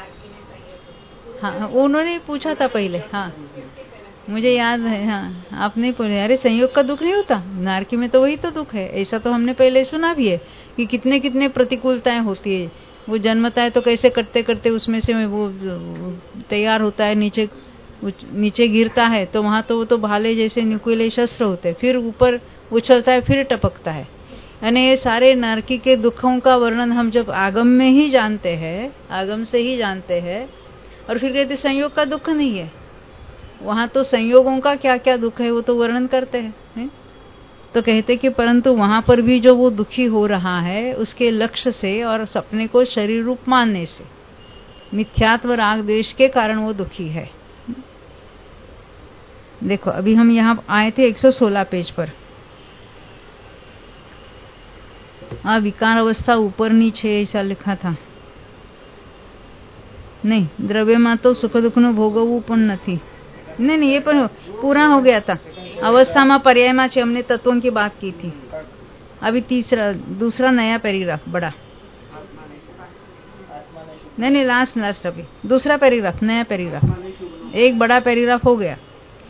हाँ, उन्होंने पूछा था पहले, हाँ मुझे याद है। हाँ आपने पूछा, अरे संयोग का दुख नहीं होता, नारकी में तो वही तो दुख है। ऐसा तो हमने पहले सुना भी है कि कितने कितने प्रतिकूलताएं होती है। वो जन्मता है तो कैसे करते करते उसमें से वो तैयार होता है, नीचे गिरता है तो वहां तो वो तो भाले जैसे नुकीले शस्त्र होते हैं, फिर ऊपर उछलता है, फिर टपकता है। यानी ये सारे नारकी के दुखों का वर्णन हम जब आगम में ही जानते हैं, आगम से ही जानते हैं, और फिर कहते संयोग का दुख नहीं है, वहां तो संयोगों का क्या क्या दुख है वो तो वर्णन करते हैं। तो कहते कि परंतु वहां पर भी जो वो दुखी हो रहा है उसके लक्ष्य से और सपने को शरीर रूप मानने से, मिथ्यात्व राग द्वेष के कारण वो दुखी है। देखो अभी हम यहाँ आए थे 116 पेज पर। विकार अवस्था ऊपर नीचे ऐसा लिखा था, नहीं द्रव्यમાં તો સુખ દુઃખનું ભોગવવું પણ નથી। नहीं ये पर पूरा हो गया था। अवस्था में पर्याय में हमने तत्वों की बात की थी। अभी दूसरा नया पैराग्राफ बड़ा, नहीं लास्ट अभी दूसरा पैराग्राफ, नया पैराग्राफ, एक बड़ा पैराग्राफ हो गया।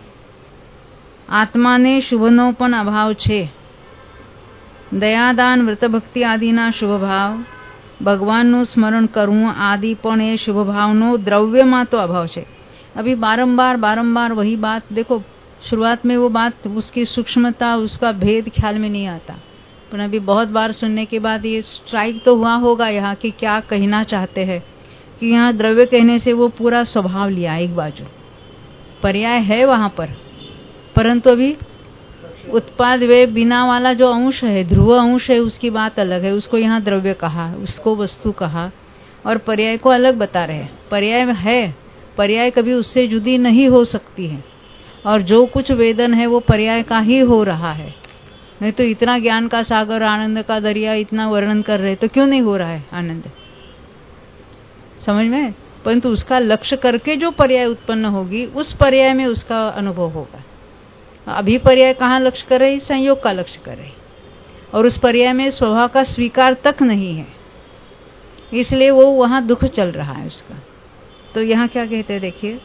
आत्मा ने शुभनो पण अभाव छे, दयादान व्रत भक्ति आदिना शुभ भाव, भगवानનું स्मरण करવું आदि पण ए शुभ भावनो द्रव्यમાં तो अभाव छे। अभी बारंबार वही बात। देखो शुरुआत में वो बात, उसकी सूक्ष्मता, उसका भेद ख्याल में नहीं आता, पर अभी बहुत बार सुनने के बाद ये स्ट्राइक तो हुआ होगा यहाँ कि क्या कहना चाहते हैं। कि यहाँ द्रव्य कहने से वो पूरा स्वभाव लिया एक बाजू, पर्याय है वहां पर, परंतु अभी उत्पाद वे बिना वाला जो अंश है, ध्रुव अंश है, उसकी बात अलग है। उसको यहाँ द्रव्य कहा, उसको वस्तु कहा, और पर्याय को अलग बता रहे हैं। पर्याय है, पर्याय कभी उससे जुदी नहीं हो सकती है, और जो कुछ वेदन है वो पर्याय का ही हो रहा है। नहीं तो इतना ज्ञान का सागर, आनंद का दरिया इतना वर्णन कर रहे तो क्यों नहीं हो रहा है आनंद, समझ में। परंतु उसका लक्ष्य करके जो पर्याय उत्पन्न होगी उस पर्याय में उसका अनुभव होगा। अभी पर्याय कहाँ लक्ष्य कर रही, संयोग का लक्ष्य कर रही, और उस पर्याय में स्वभाव का स्वीकार तक नहीं है, इसलिए वो वहां दुख चल रहा है उसका। तो यहाँ क्या कहते हैं देखिए,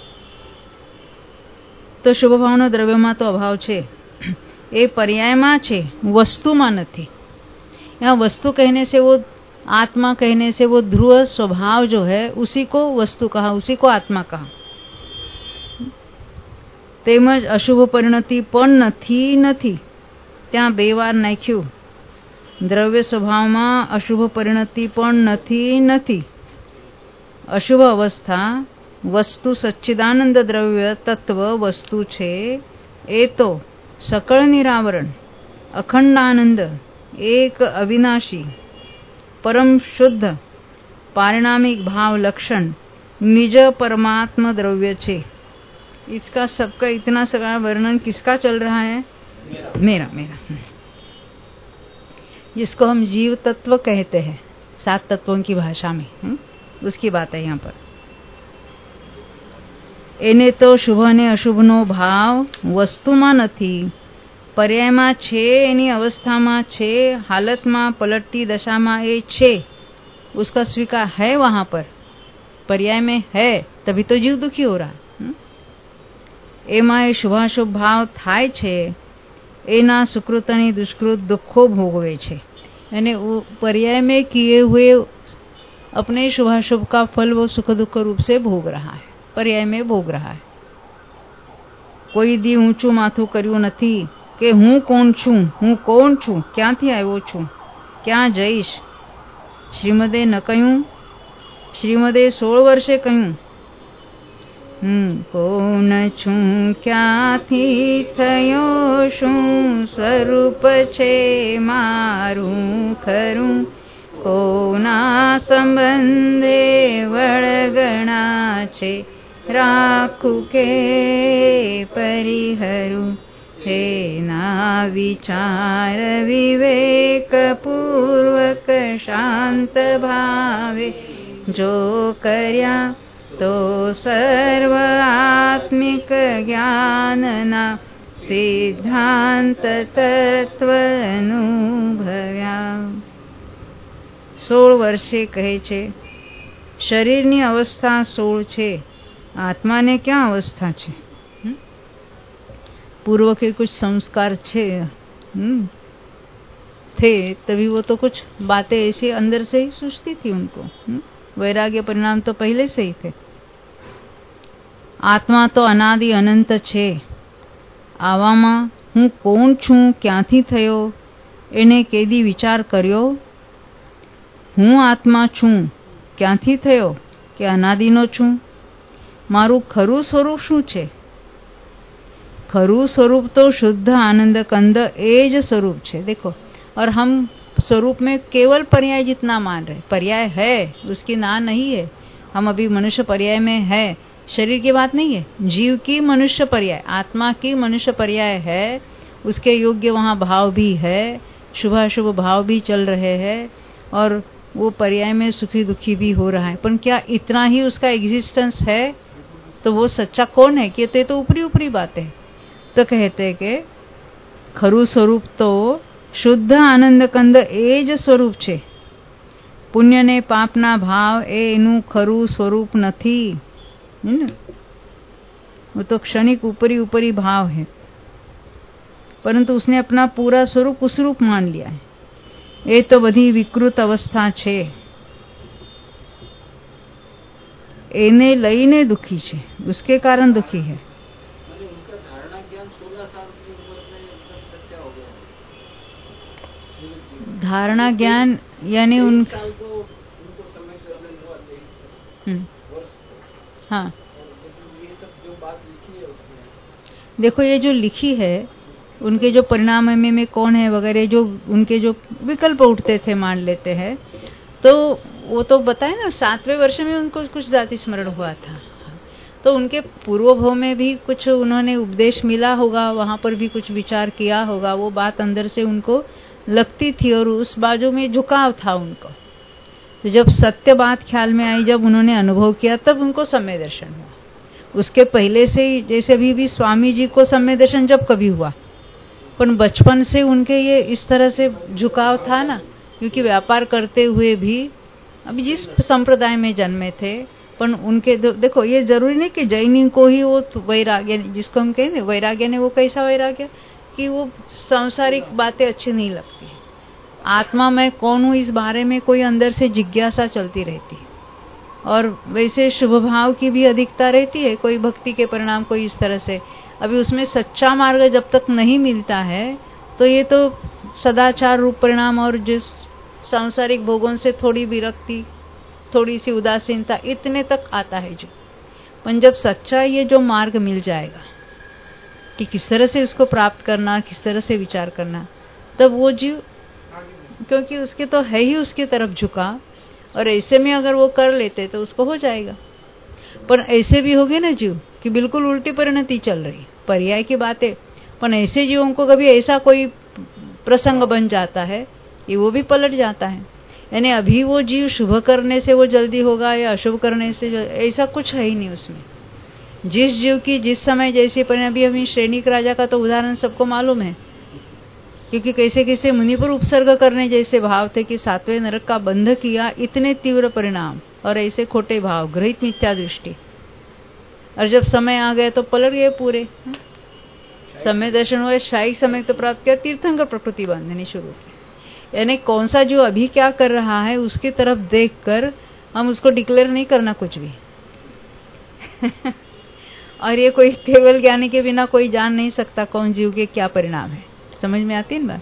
तो शुभ भावनो द्रव्यમાં तो अभाव छे, એ पर्यायમાં છે, वस्तुમાં નથી। यहाँ वस्तु कहने से, वो आत्मा कहने से, वो ध्रुव स्वभाव जो है उसी को वस्तु कहा, उसी को आत्मा कहा। તેમજ અશુભ પરિણતિ પણ નથી, ત્યાં બે વાર નાખ્યું। દ્રવ્ય સ્વભાવમાં અશુભ પરિણતિ પણ નથી। અશુભ અવસ્થા વસ્તુ સચ્ચિદાનંદ દ્રવ્ય તત્વ વસ્તુ છે, એ તો सकल निरावरण, अखंड आनंद, एक अविनाशी, परम शुद्ध, पारिणामिक भाव लक्षण निज परमात्मा द्रव्य छे। इसका सबका इतना सारा वर्णन किसका चल रहा है? मेरा। जिसको हम जीव तत्व कहते हैं 7 तत्वों की भाषा में, उसकी बात है यहाँ पर। એને તો શુભ અને અશુભનો ભાવ વસ્તુમાં નથી, પર્યાયમાં છે, એની અवस्थाમાં છે, हालतમાં पलटती दशाમાં એ છે, उसका स्वीकार है वहां पर, पर्याय में है, तभी तो जीव दुखी हो रहा है। એમાં એ શુભાશુભ ભાવ થાય છે, એના સુકૃત અને દુષ્કૃત દુઃખો ભોગવે છે, અને पर्याय में किए हुए अपने शुभाशुभ का फल वो सुख दुख रूप से भोग रहा है। पर्याय में भोग रहा है। कोई दी ऊंचू माथू कर्યું નથી કે હું કોણ છું, ક્યાંથી આવ્યો છું, ક્યાં જઈશ। શ્રીમદે ન કહ્યું, શ્રીમદે 16 વર્ષે કહ્યું, કોણ છું, ક્યાંથી થયો, શું સ્વરૂપ છે મારું ખરું, કોના સંબંધે વળગણા છે, રાખું કે પરિહરું, તેના વિચાર વિવેક પૂર્વક શાંત ભાવે જો કર્યા તો સર્વ આત્મિક જ્ઞાનના સિદ્ધાંત તત્વ અનુભવ્યા। 16 વર્ષે કહે છે શરીરની અવસ્થા 16 છે, आत्मा ने क्या अवस्था छे, पूर्व के कुछ संस्कार थे तभी वो तो कुछ बातें ऐसी अंदर से ही सूझती थी उनको। वैराग्य परिणाम तो पहले से ही थे। आत्मा तो अनादि अनंत छे, आवामा हूँ कोण छूं, क्यांथी थयो, एने केदी विचार कर्यो। हूँ आत्मा छूं, क्यांथी थयो के अनादिनो छूं, मारू खरू स्वरूप शू छे। खरू स्वरूप तो शुद्ध आनंद कंद एज स्वरूप छे। देखो, और हम स्वरूप में केवल पर्याय जितना मान रहे, पर्याय है उसकी ना नहीं है। हम अभी मनुष्य पर्याय में है, शरीर की बात नहीं है, जीव की मनुष्य पर्याय, आत्मा की मनुष्य पर्याय है, उसके योग्य वहाँ भाव भी है, शुभाशुभ भाव भी चल रहे हैं और वो पर्याय में सुखी दुखी भी हो रहा है। पर क्या इतना ही उसका एग्जिस्टेंस है? तो वो सच्चा कौन है? कि तो ऊपरी ऊपरी बात है। तो कहते कि खरू स्वरूप तो शुद्ध आनंद कंद एज स्वरूप छे, पुण्य ने पापना भाव एनु खरू स्वरूप नहीं, वो तो क्षणिक ऊपरी ऊपरी भाव है, परंतु उसने अपना पूरा स्वरूप उस रूप मान लिया है। ये तो बधी विकृत अवस्था छे, एने लईने दुखी छे, उसके कारण दुखी है। धारणा ज्ञान यानी उनका हाँ, देखो ये जो लिखी है उनके जो परिणाम में कौन है वगैरह, जो उनके जो विकल्प उठते थे मान लेते हैं, तो वो तो बताए ना 7वें वर्ष में उनको कुछ जाति स्मरण हुआ था। तो उनके पूर्व भाव में भी कुछ उन्होंने उपदेश मिला होगा, वहां पर भी कुछ विचार किया होगा, वो बात अंदर से उनको लगती थी और उस बाजू में झुकाव था उनको। तो जब सत्य बात ख्याल में आई, जब उन्होंने अनुभव किया, तब उनको सम्यक दर्शन हुआ। उसके पहले से ही, जैसे अभी भी स्वामी जी को सम्यक दर्शन जब कभी हुआ, पर बचपन से उनके ये इस तरह से झुकाव था ना, क्योंकि व्यापार करते हुए भी अभी जिस संप्रदाय में जन्मे थे, पर उनके देखो ये जरूरी नहीं कि जैनी को ही वो वैराग्य, जिसको हम कहें वैराग्य ने, वो कैसा वैराग्य कि वो सांसारिक बातें अच्छी नहीं लगती। आत्मा मैं कौन हूँ इस बारे में कोई अंदर से जिज्ञासा चलती रहती है, और वैसे शुभ भाव की भी अधिकता रहती है, कोई भक्ति के परिणाम कोई इस तरह से। अभी उसमें सच्चा मार्ग जब तक नहीं मिलता है तो ये तो सदाचार रूप परिणाम और जिस सांसारिक भोगों से थोड़ी विरक्ति, थोड़ी सी उदासीनता, इतने तक आता है जो। पर जब सच्चा ये जो मार्ग मिल जाएगा कि किस तरह से इसको प्राप्त करना, किस तरह से विचार करना, तब वो जीव, क्योंकि उसके तो है ही उसकी तरफ झुका, और ऐसे में अगर वो कर लेते तो उसको हो जाएगा। पर ऐसे भी हो गए ना जीव कि बिल्कुल उल्टी परिणति चल रही, पर्याय की बातें, पर ऐसे जीवों को कभी ऐसा कोई प्रसंग बन जाता है कि वो भी पलट जाता है। यानी अभी वो जीव शुभ करने से वो जल्दी होगा या अशुभ करने से, ऐसा कुछ है ही नहीं उसमें। जिस जीव की जिस समय जैसे परिणाम, अभी हमें श्रेणिक राजा का तो उदाहरण सबको मालूम है, क्योंकि कैसे कैसे मुनि पर उपसर्ग करने जैसे भाव थे कि 7वें नरक का बंध किया, इतने तीव्र परिणाम, और ऐसे खोटे भाव, ग्रहित मिथ्या दृष्टि, और जब समय आ गया तो पलट गए पूरे। समय दर्शन हुए, शाही समय तो प्राप्त किया, तीर्थंकर प्रकृति बांधनी शुरू की। यानी कौन सा जो अभी क्या कर रहा है उसकी तरफ देखकर हम उसको डिक्लेयर नहीं करना कुछ भी। और ये कोई केवल ज्ञानी के बिना कोई जान नहीं सकता कौन जीव के क्या परिणाम है। समझ में आती है ना बात?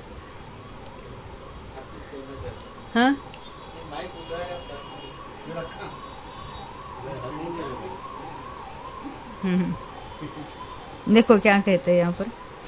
हाँ, देखो क्या कहते हैं यहाँ पर।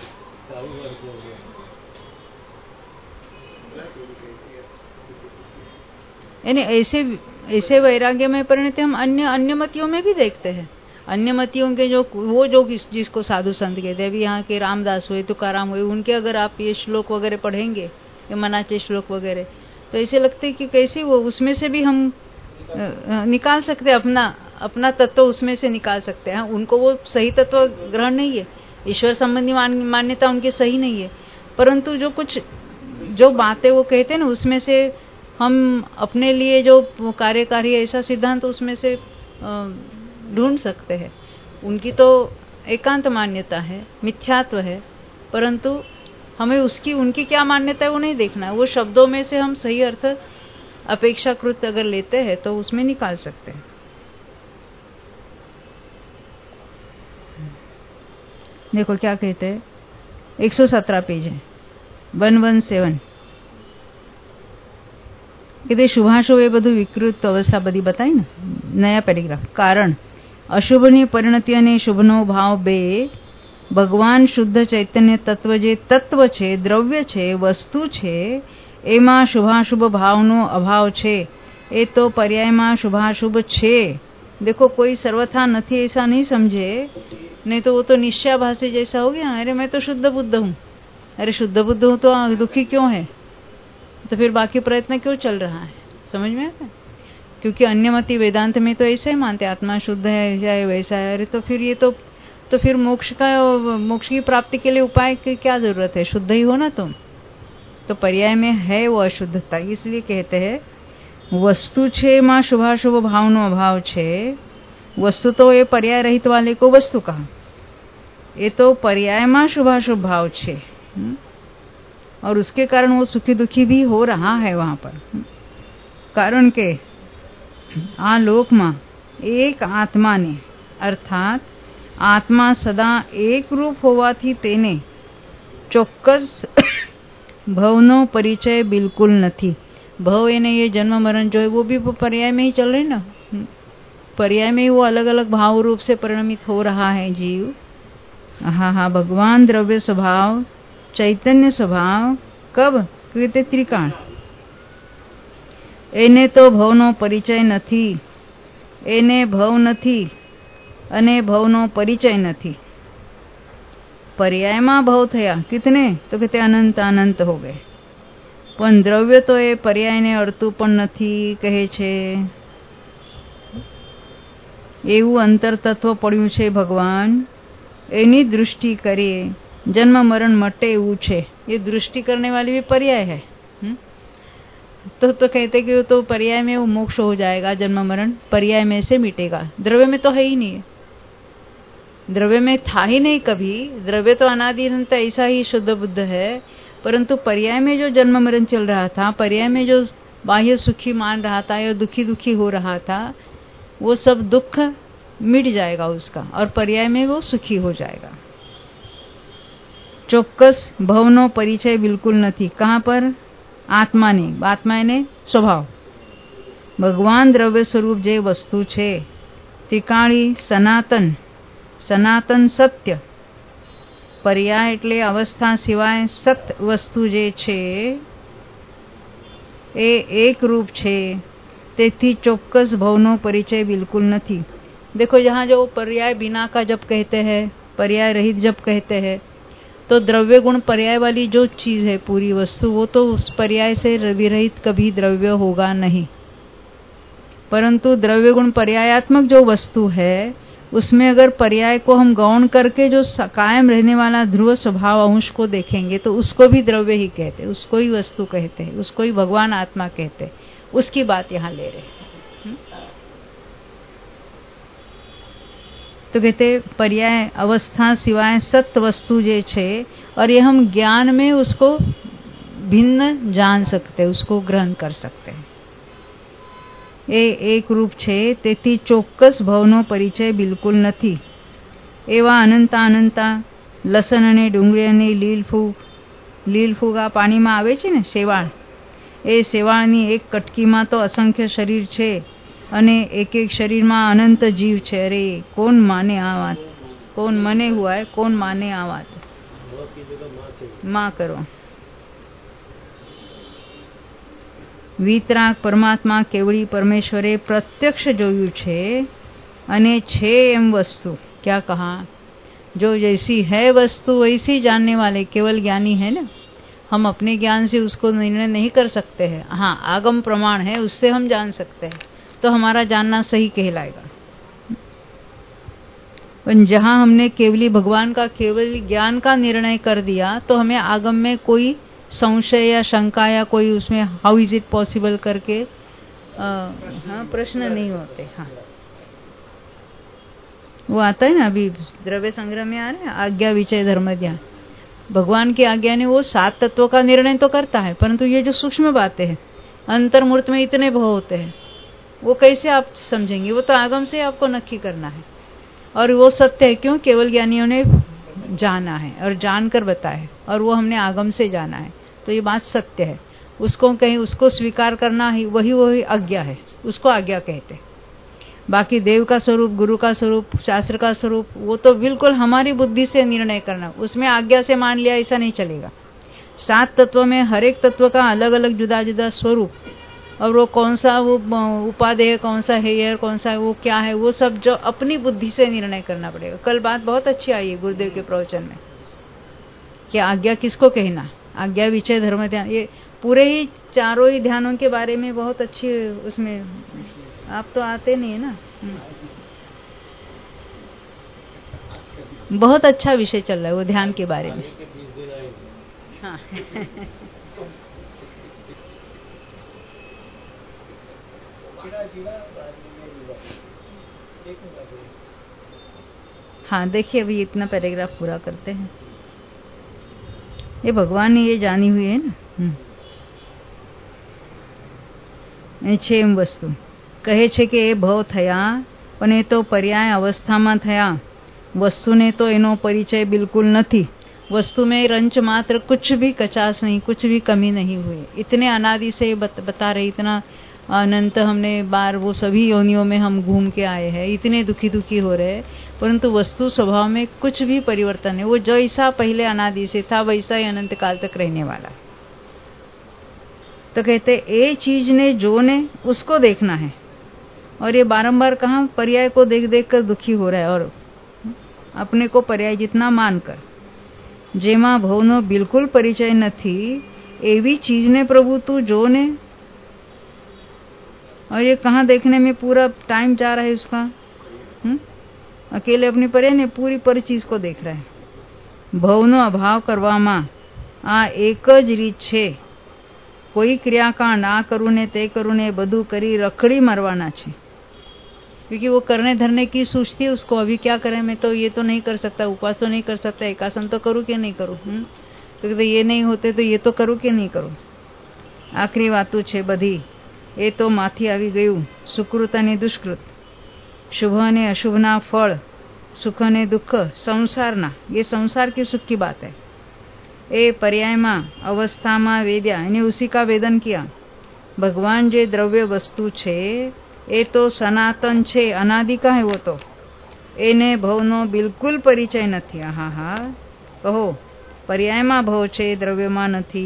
यानी ऐसे वैराग्य में परिणति हम अन्य मतियों में भी देखते हैं। अन्य मतियों के जो जिसको साधु संत कहते हैं, अभी यहाँ के रामदास हुए, तुकाराम हुए, उनके अगर आप ये श्लोक वगैरह पढ़ेंगे, ये मनाचे श्लोक वगैरह, तो ऐसे लगते हैं कि कैसे वो उसमें से भी हम निकाल सकते हैं, अपना तत्व उसमें से निकाल सकते हैं। उनको वो सही तत्व ग्रहण नहीं है, ईश्वर संबंधी मान्यता उनकी सही नहीं है, परंतु जो बातें वो कहते हैं ना, उसमें से हम अपने लिए जो कार्यकारी ऐसा सिद्धांत उसमें से ढूंढ सकते हैं। उनकी तो एकांत मान्यता है, मिथ्यात्व है, परंतु हमें उनकी क्या मान्यता है वो नहीं देखना है। वो शब्दों में से हम सही अर्थ अपेक्षाकृत अगर लेते हैं तो उसमें निकाल सकते हैं। देखो क्या कहते हैं, 117 पेज है, 117 कहते શુભાશુભ એ બધું વિકૃત અવસ્થા બધી બતાવી ને। નયા પેરેગ્રાફ, કારણ અશુભની પરિણતિ અને શુભનો ભાવ બે ભગવાન શુદ્ધ ચૈતન્ય તત્વ જે તત્વ છે, દ્રવ્ય છે, વસ્તુ છે, એમાં શુભાશુભ ભાવનો અભાવ છે। એ તો પર્યાયમાં શુભાશુભ છે। देखो कोई सर्वथा नहीं ऐसा नहीं समझे, नहीं तो वो तो निश्चयाभासी जैसा हो गया। अरे मैं तो शुद्ध बुद्ध हूँ, अरे शुद्ध बुद्ध हूँ तो दुखी क्यों है, तो फिर बाकी प्रयत्न क्यों चल रहा है। समझ में आता है? क्योंकि अन्यमति वेदांत में तो ऐसा ही मानते, आत्मा शुद्ध है, ऐसा है वैसा है। अरे तो फिर ये तो फिर मोक्ष की प्राप्ति के लिए उपाय की क्या जरूरत है, शुद्ध ही हो ना तुम। तो पर्याय में है वो अशुद्धता, इसलिए कहते हैं वस्तु छे मां शुभाशुभ भावनो अभाव छे। वस्तु तो ये पर्याय रहित वाले को वस्तु कहा, ये तो पर्याय मां शुभाशुभ भाव छे, और उसके कारण वो सुखी दुखी भी हो रहा है वहां पर। कारण के आ लोक में एक आत्मा ने, अर्थात आत्मा सदा एक रूप होवाथी तेने ચોક્કસ भवनो परिचय बिल्कुल नहीं। भव यानी ये जन्म मरण जो है वो भी पर्याय में ही चल रहे ना, पर्याय में ही वो अलग अलग भाव रूप से परिणमित हो रहा है जीव। हाँ, भगवान द्रव्य स्वभाव, चैतन्य स्वभाव कब कहते त्रिकाण, एने तो भवनो परिचय नहीं, एने भव नहीं अने भवनो परिचय नहीं। पर्याय में भव थया कितने, तो कहते अनंत अनंत हो गए, पण द्रव्य तो ए पर्याय ने अड़तु पण नहीं कहे छे। एवं अंतर तत्व पड्યું છે भगवान, एनी दृष्टि करिए जन्म मरण मटे એવું છે। ये दृष्टि करने वाली भी पर्याय है। तो कहते कि वो तो पर्याय में वो मोक्ष हो जाएगा, जन्म मरण पर्याय में से मिटेगा, द्रव्य में तो है ही नहीं है, द्रव्य में था ही नहीं कभी। द्रव्य तो अनादि अनंत ऐसा ही शुद्ध बुद्ध है, परंतु पर्याय में जो जन्म मरण चल रहा था, पर्याय में जो बाह्य सुखी मान रहा था या दुखी दुखी हो रहा था, वो सब दुख मिट जाएगा उसका, और पर्याय में वो सुखी हो जाएगा। ચોક્કસ ભવનો પરિચય बिल्कुल नहीं। कहाँ पर? आत्मा ने, आत्मा ने स्वभाव। भगवान द्रव्य स्वरूप जे वस्तु छे, त्रिकाणी सनातन, सनातन सत्य, पर्याय एटले अवस्था सिवाय सत वस्तु जे छे ए एक रूप छे, तेथी चौक्कस भवनो परिचय बिल्कुल नहीं। देखो जहाँ जो पर्याय बिना का जब कहते हैं, पर्याय रहित जब कहते हैं, तो द्रव्य गुण पर्याय वाली जो चीज है पूरी वस्तु, वो तो उस पर्याय से विरहित कभी द्रव्य होगा नहीं। परंतु द्रव्य गुण पर्यायात्मक जो वस्तु है, उसमें अगर पर्याय को हम गौण करके जो कायम रहने वाला ध्रुव स्वभाव अंश को देखेंगे तो उसको भी द्रव्य ही कहते हैं, उसको ही वस्तु कहते हैं, उसको ही भगवान आत्मा कहते हैं। उसकी बात यहाँ ले रहे हैं। तो कहते पर्याय अवस्था सिवाय सत्य वस्तु जे छे, और ये हम ज्ञान में उसको भिन्न जान सकते हैं, उसको ग्रहण कर सकते हैं। એ એક રૂપ છે, તેથી ચોક્કસ ભવનો પરિચય બિલકુલ નથી. એવા અનંતા અનંતા લસણ અને ડુંગળી અને લીલફૂગ આ પાણીમાં આવે છે ને, શેવાળ, એ શેવાળની એક કટકીમાં તો અસંખ્ય શરીર છે અને એક એક શરીરમાં અનંત જીવ છે. અરે કોણ માને આ વાત? કોણ મને હુआ है, કોણ માને આ વાત? માં કરો. વિતરાગ પરમાત્મા કેવળી પરમેશ્વરે પ્રત્યક્ષ જોયું છે અને છે એમ વસ્તુ. क्या कहा? जो जैसी है वस्तु वैसी जानने वाले केवल ज्ञानी है ना. हम अपने ज्ञान से उसको निर्णय नहीं कर सकते हैं. हाँ, आगम प्रमाण है, उससे हम जान सकते हैं, तो हमारा जानना सही कहलाएगा. जहां हमने केवली भगवान का केवल ज्ञान का निर्णय कर दिया तो हमें आगम में कोई संशय या शंका या कोई उसमें हाउ इज इट पॉसिबल करके प्रश्न नहीं होते. हाँ, वो आता है ना, अभी द्रव्य संग्रह में आ रहा है आज्ञा विचय धर्म ध्यान. भगवान की आज्ञा ने वो 7 तत्वों का निर्णय तो करता है, परंतु ये जो सूक्ष्म बातें हैं, अंतर्मूर्त में इतने भाव होते हैं, वो कैसे आप समझेंगे? वो तो आगम से आपको नक्की करना है. और वो सत्य है. क्यों? केवल ज्ञानियों ने जाना है और जानकर बताया है, और वो हमने आगम से जाना है, तो ये बात सत्य है. उसको कहीं उसको स्वीकार करना ही वही आज्ञा है, उसको आज्ञा कहते हैं. बाकी देव का स्वरूप, गुरु का स्वरूप, शास्त्र का स्वरूप, वो तो बिल्कुल हमारी बुद्धि से निर्णय करना, उसमें आज्ञा से मान लिया ऐसा नहीं चलेगा. 7 तत्व में हर एक तत्व का अलग अलग जुदा जुदा स्वरूप, और वो कौन सा वो उपादेय, कौन सा हेयर, कौन सा वो क्या है, वो सब जो अपनी बुद्धि से निर्णय करना पड़ेगा. कल बात बहुत अच्छी आई है गुरुदेव के प्रवचन में कि आज्ञा किसको कहना, आज्ञा विचय धर्म ध्यान, ये पूरे ही चारों ही ध्यानों के बारे में बहुत अच्छी. उसमें आप तो आते नहीं है ना. बहुत अच्छा विषय चल रहा है वो ध्यान के बारे में. हाँ. हाँ, देखिए अभी इतना पैराग्राफ पूरा करते हैं. ये भगवान ने ये जानी हुई है ना. છે એમ વસ્તુ કહે છે કે એ ભવ થયા, પણ એ તો પર્યાય અવસ્થામાં થયા. વસ્તુને તો એનો પરિચય બિલકુલ નથી. वस्तु में रंच मात्र कुछ भी कचास नहीं, कुछ भी कमी नहीं हुई. इतने अनादि से बता रहे, इतना अनंत हमने बार वो सभी योनियों में हम घूम के आए हैं, इतने दुखी हो रहे, परंतु वस्तु स्वभाव में कुछ भी परिवर्तन है. वो जैसा पहले अनादि से था वैसा ही अनंत काल तक रहने वाला. तो कहते ये चीज ने जो ने उसको देखना है, और ये बारंबार कहाँ पर्याय को देख देख कर दुखी हो रहा है, और अपने को पर्याय जितना मानकर. जेमा भवनो बिल्कुल परिचय નથી एवी चीज ने प्रभु तू जो ने. और ये कहाँ देखने में पूरा टाइम जा रहा है उसका. अकेले अपनी पर्याय ने पूरी पर चीज को देख रहा है. भवनो अभाव करवामा आ एक ज રીત છે. कोई क्रियाकांड आ करू ने ते करू ने બધું કરી રખડી मारवाना છે. क्योंकि वो करने धरने की सोचती है उसको. अभी क्या करें, मैं तो ये तो नहीं कर सकता, उपवास तो नहीं कर सकता, एकासन तो करूँ कि नहीं करूँ. तो ये नहीं होते तो ये तो करूँ कि नहीं करूँ. आखरी वातों છે બધી. એ તો માથી આવી ગયું. સુકૃત અને દુષ્કૃત, શુભ અને અશુભના ફળ, સુખ અને દુઃખ સંસારના. ये संसार की सुख की बात है. ए पर्यायમાં અવસ્થામાં વેદ્યા અને उसी का वेदन किया. भगवान जे द्रव्य वस्तु છે એ તો સનાતન છે, અનાદિ का है वो तो. એને ભવનો બિલકુલ પરિચય નથી. હા, કહો पर्यायમાં ભવ છે, દ્રવ્યમાં નથી.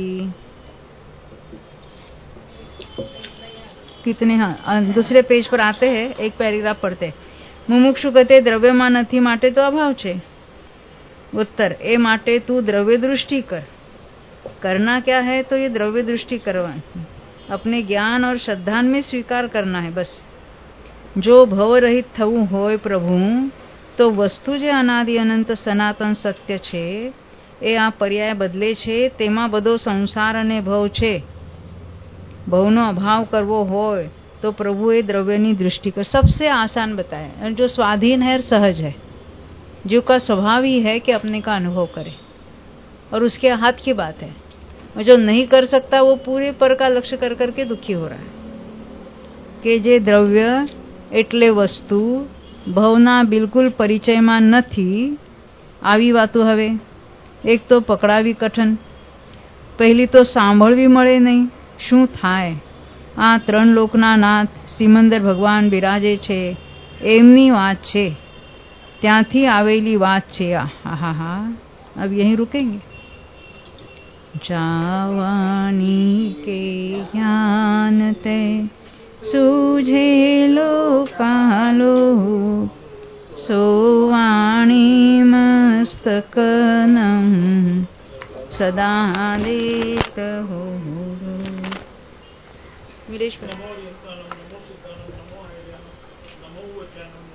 कितने. हाँ, दूसरे पेज पर आते हैं, एक पैराग्राफ पढ़ते. मुमुक्षु कहते द्रव्यમાં નથી માટે तो अभाव છે. उत्तर ए माटे तू द्रव्य दृष्टि कर. करना क्या है, तो ये द्रव्य दृष्टि करवा, अपने ज्ञान और श्रद्धा में स्वीकार करना है बस. जो भव रहित थवू होय प्रभु, तो वस्तु जे अनादि अनंत सनातन सत्य छे ए आ पर्याय बदले छे, तेमा बधो संसार अने भव छे. भवनो अभाव करवो होय तो प्रभु ए द्रव्यनी दृष्टि कर. सबसे आसान बताया, जो स्वाधीन है, सहज है, जीव का स्वभाव ही है कि अपने का अनुभव करे, और उसके हाथ की बात है. और जो नहीं कर सकता वो पूरे पर का लक्ष्य कर करके दुखी हो रहा है. કે જે દ્રવ્ય એટલે વસ્તુ ભવના બિલકુલ પરિચયમાં નથી આવી વાતો હવે એક તો પકડાવી કઠણ પહેલી તો સાંભળવી મળે નહીં શું થાય આ ત્રણ લોકના નાથ સિમંદર ભગવાન બિરાજે છે એમની વાત છે ત્યાંથી આવેલી વાત છે આહાહા अब यहीं रुकेंगे जावानी के ज्ञान ते सूझे लो कालो सोवाणी मस्तकनम सदा देत हो विदेश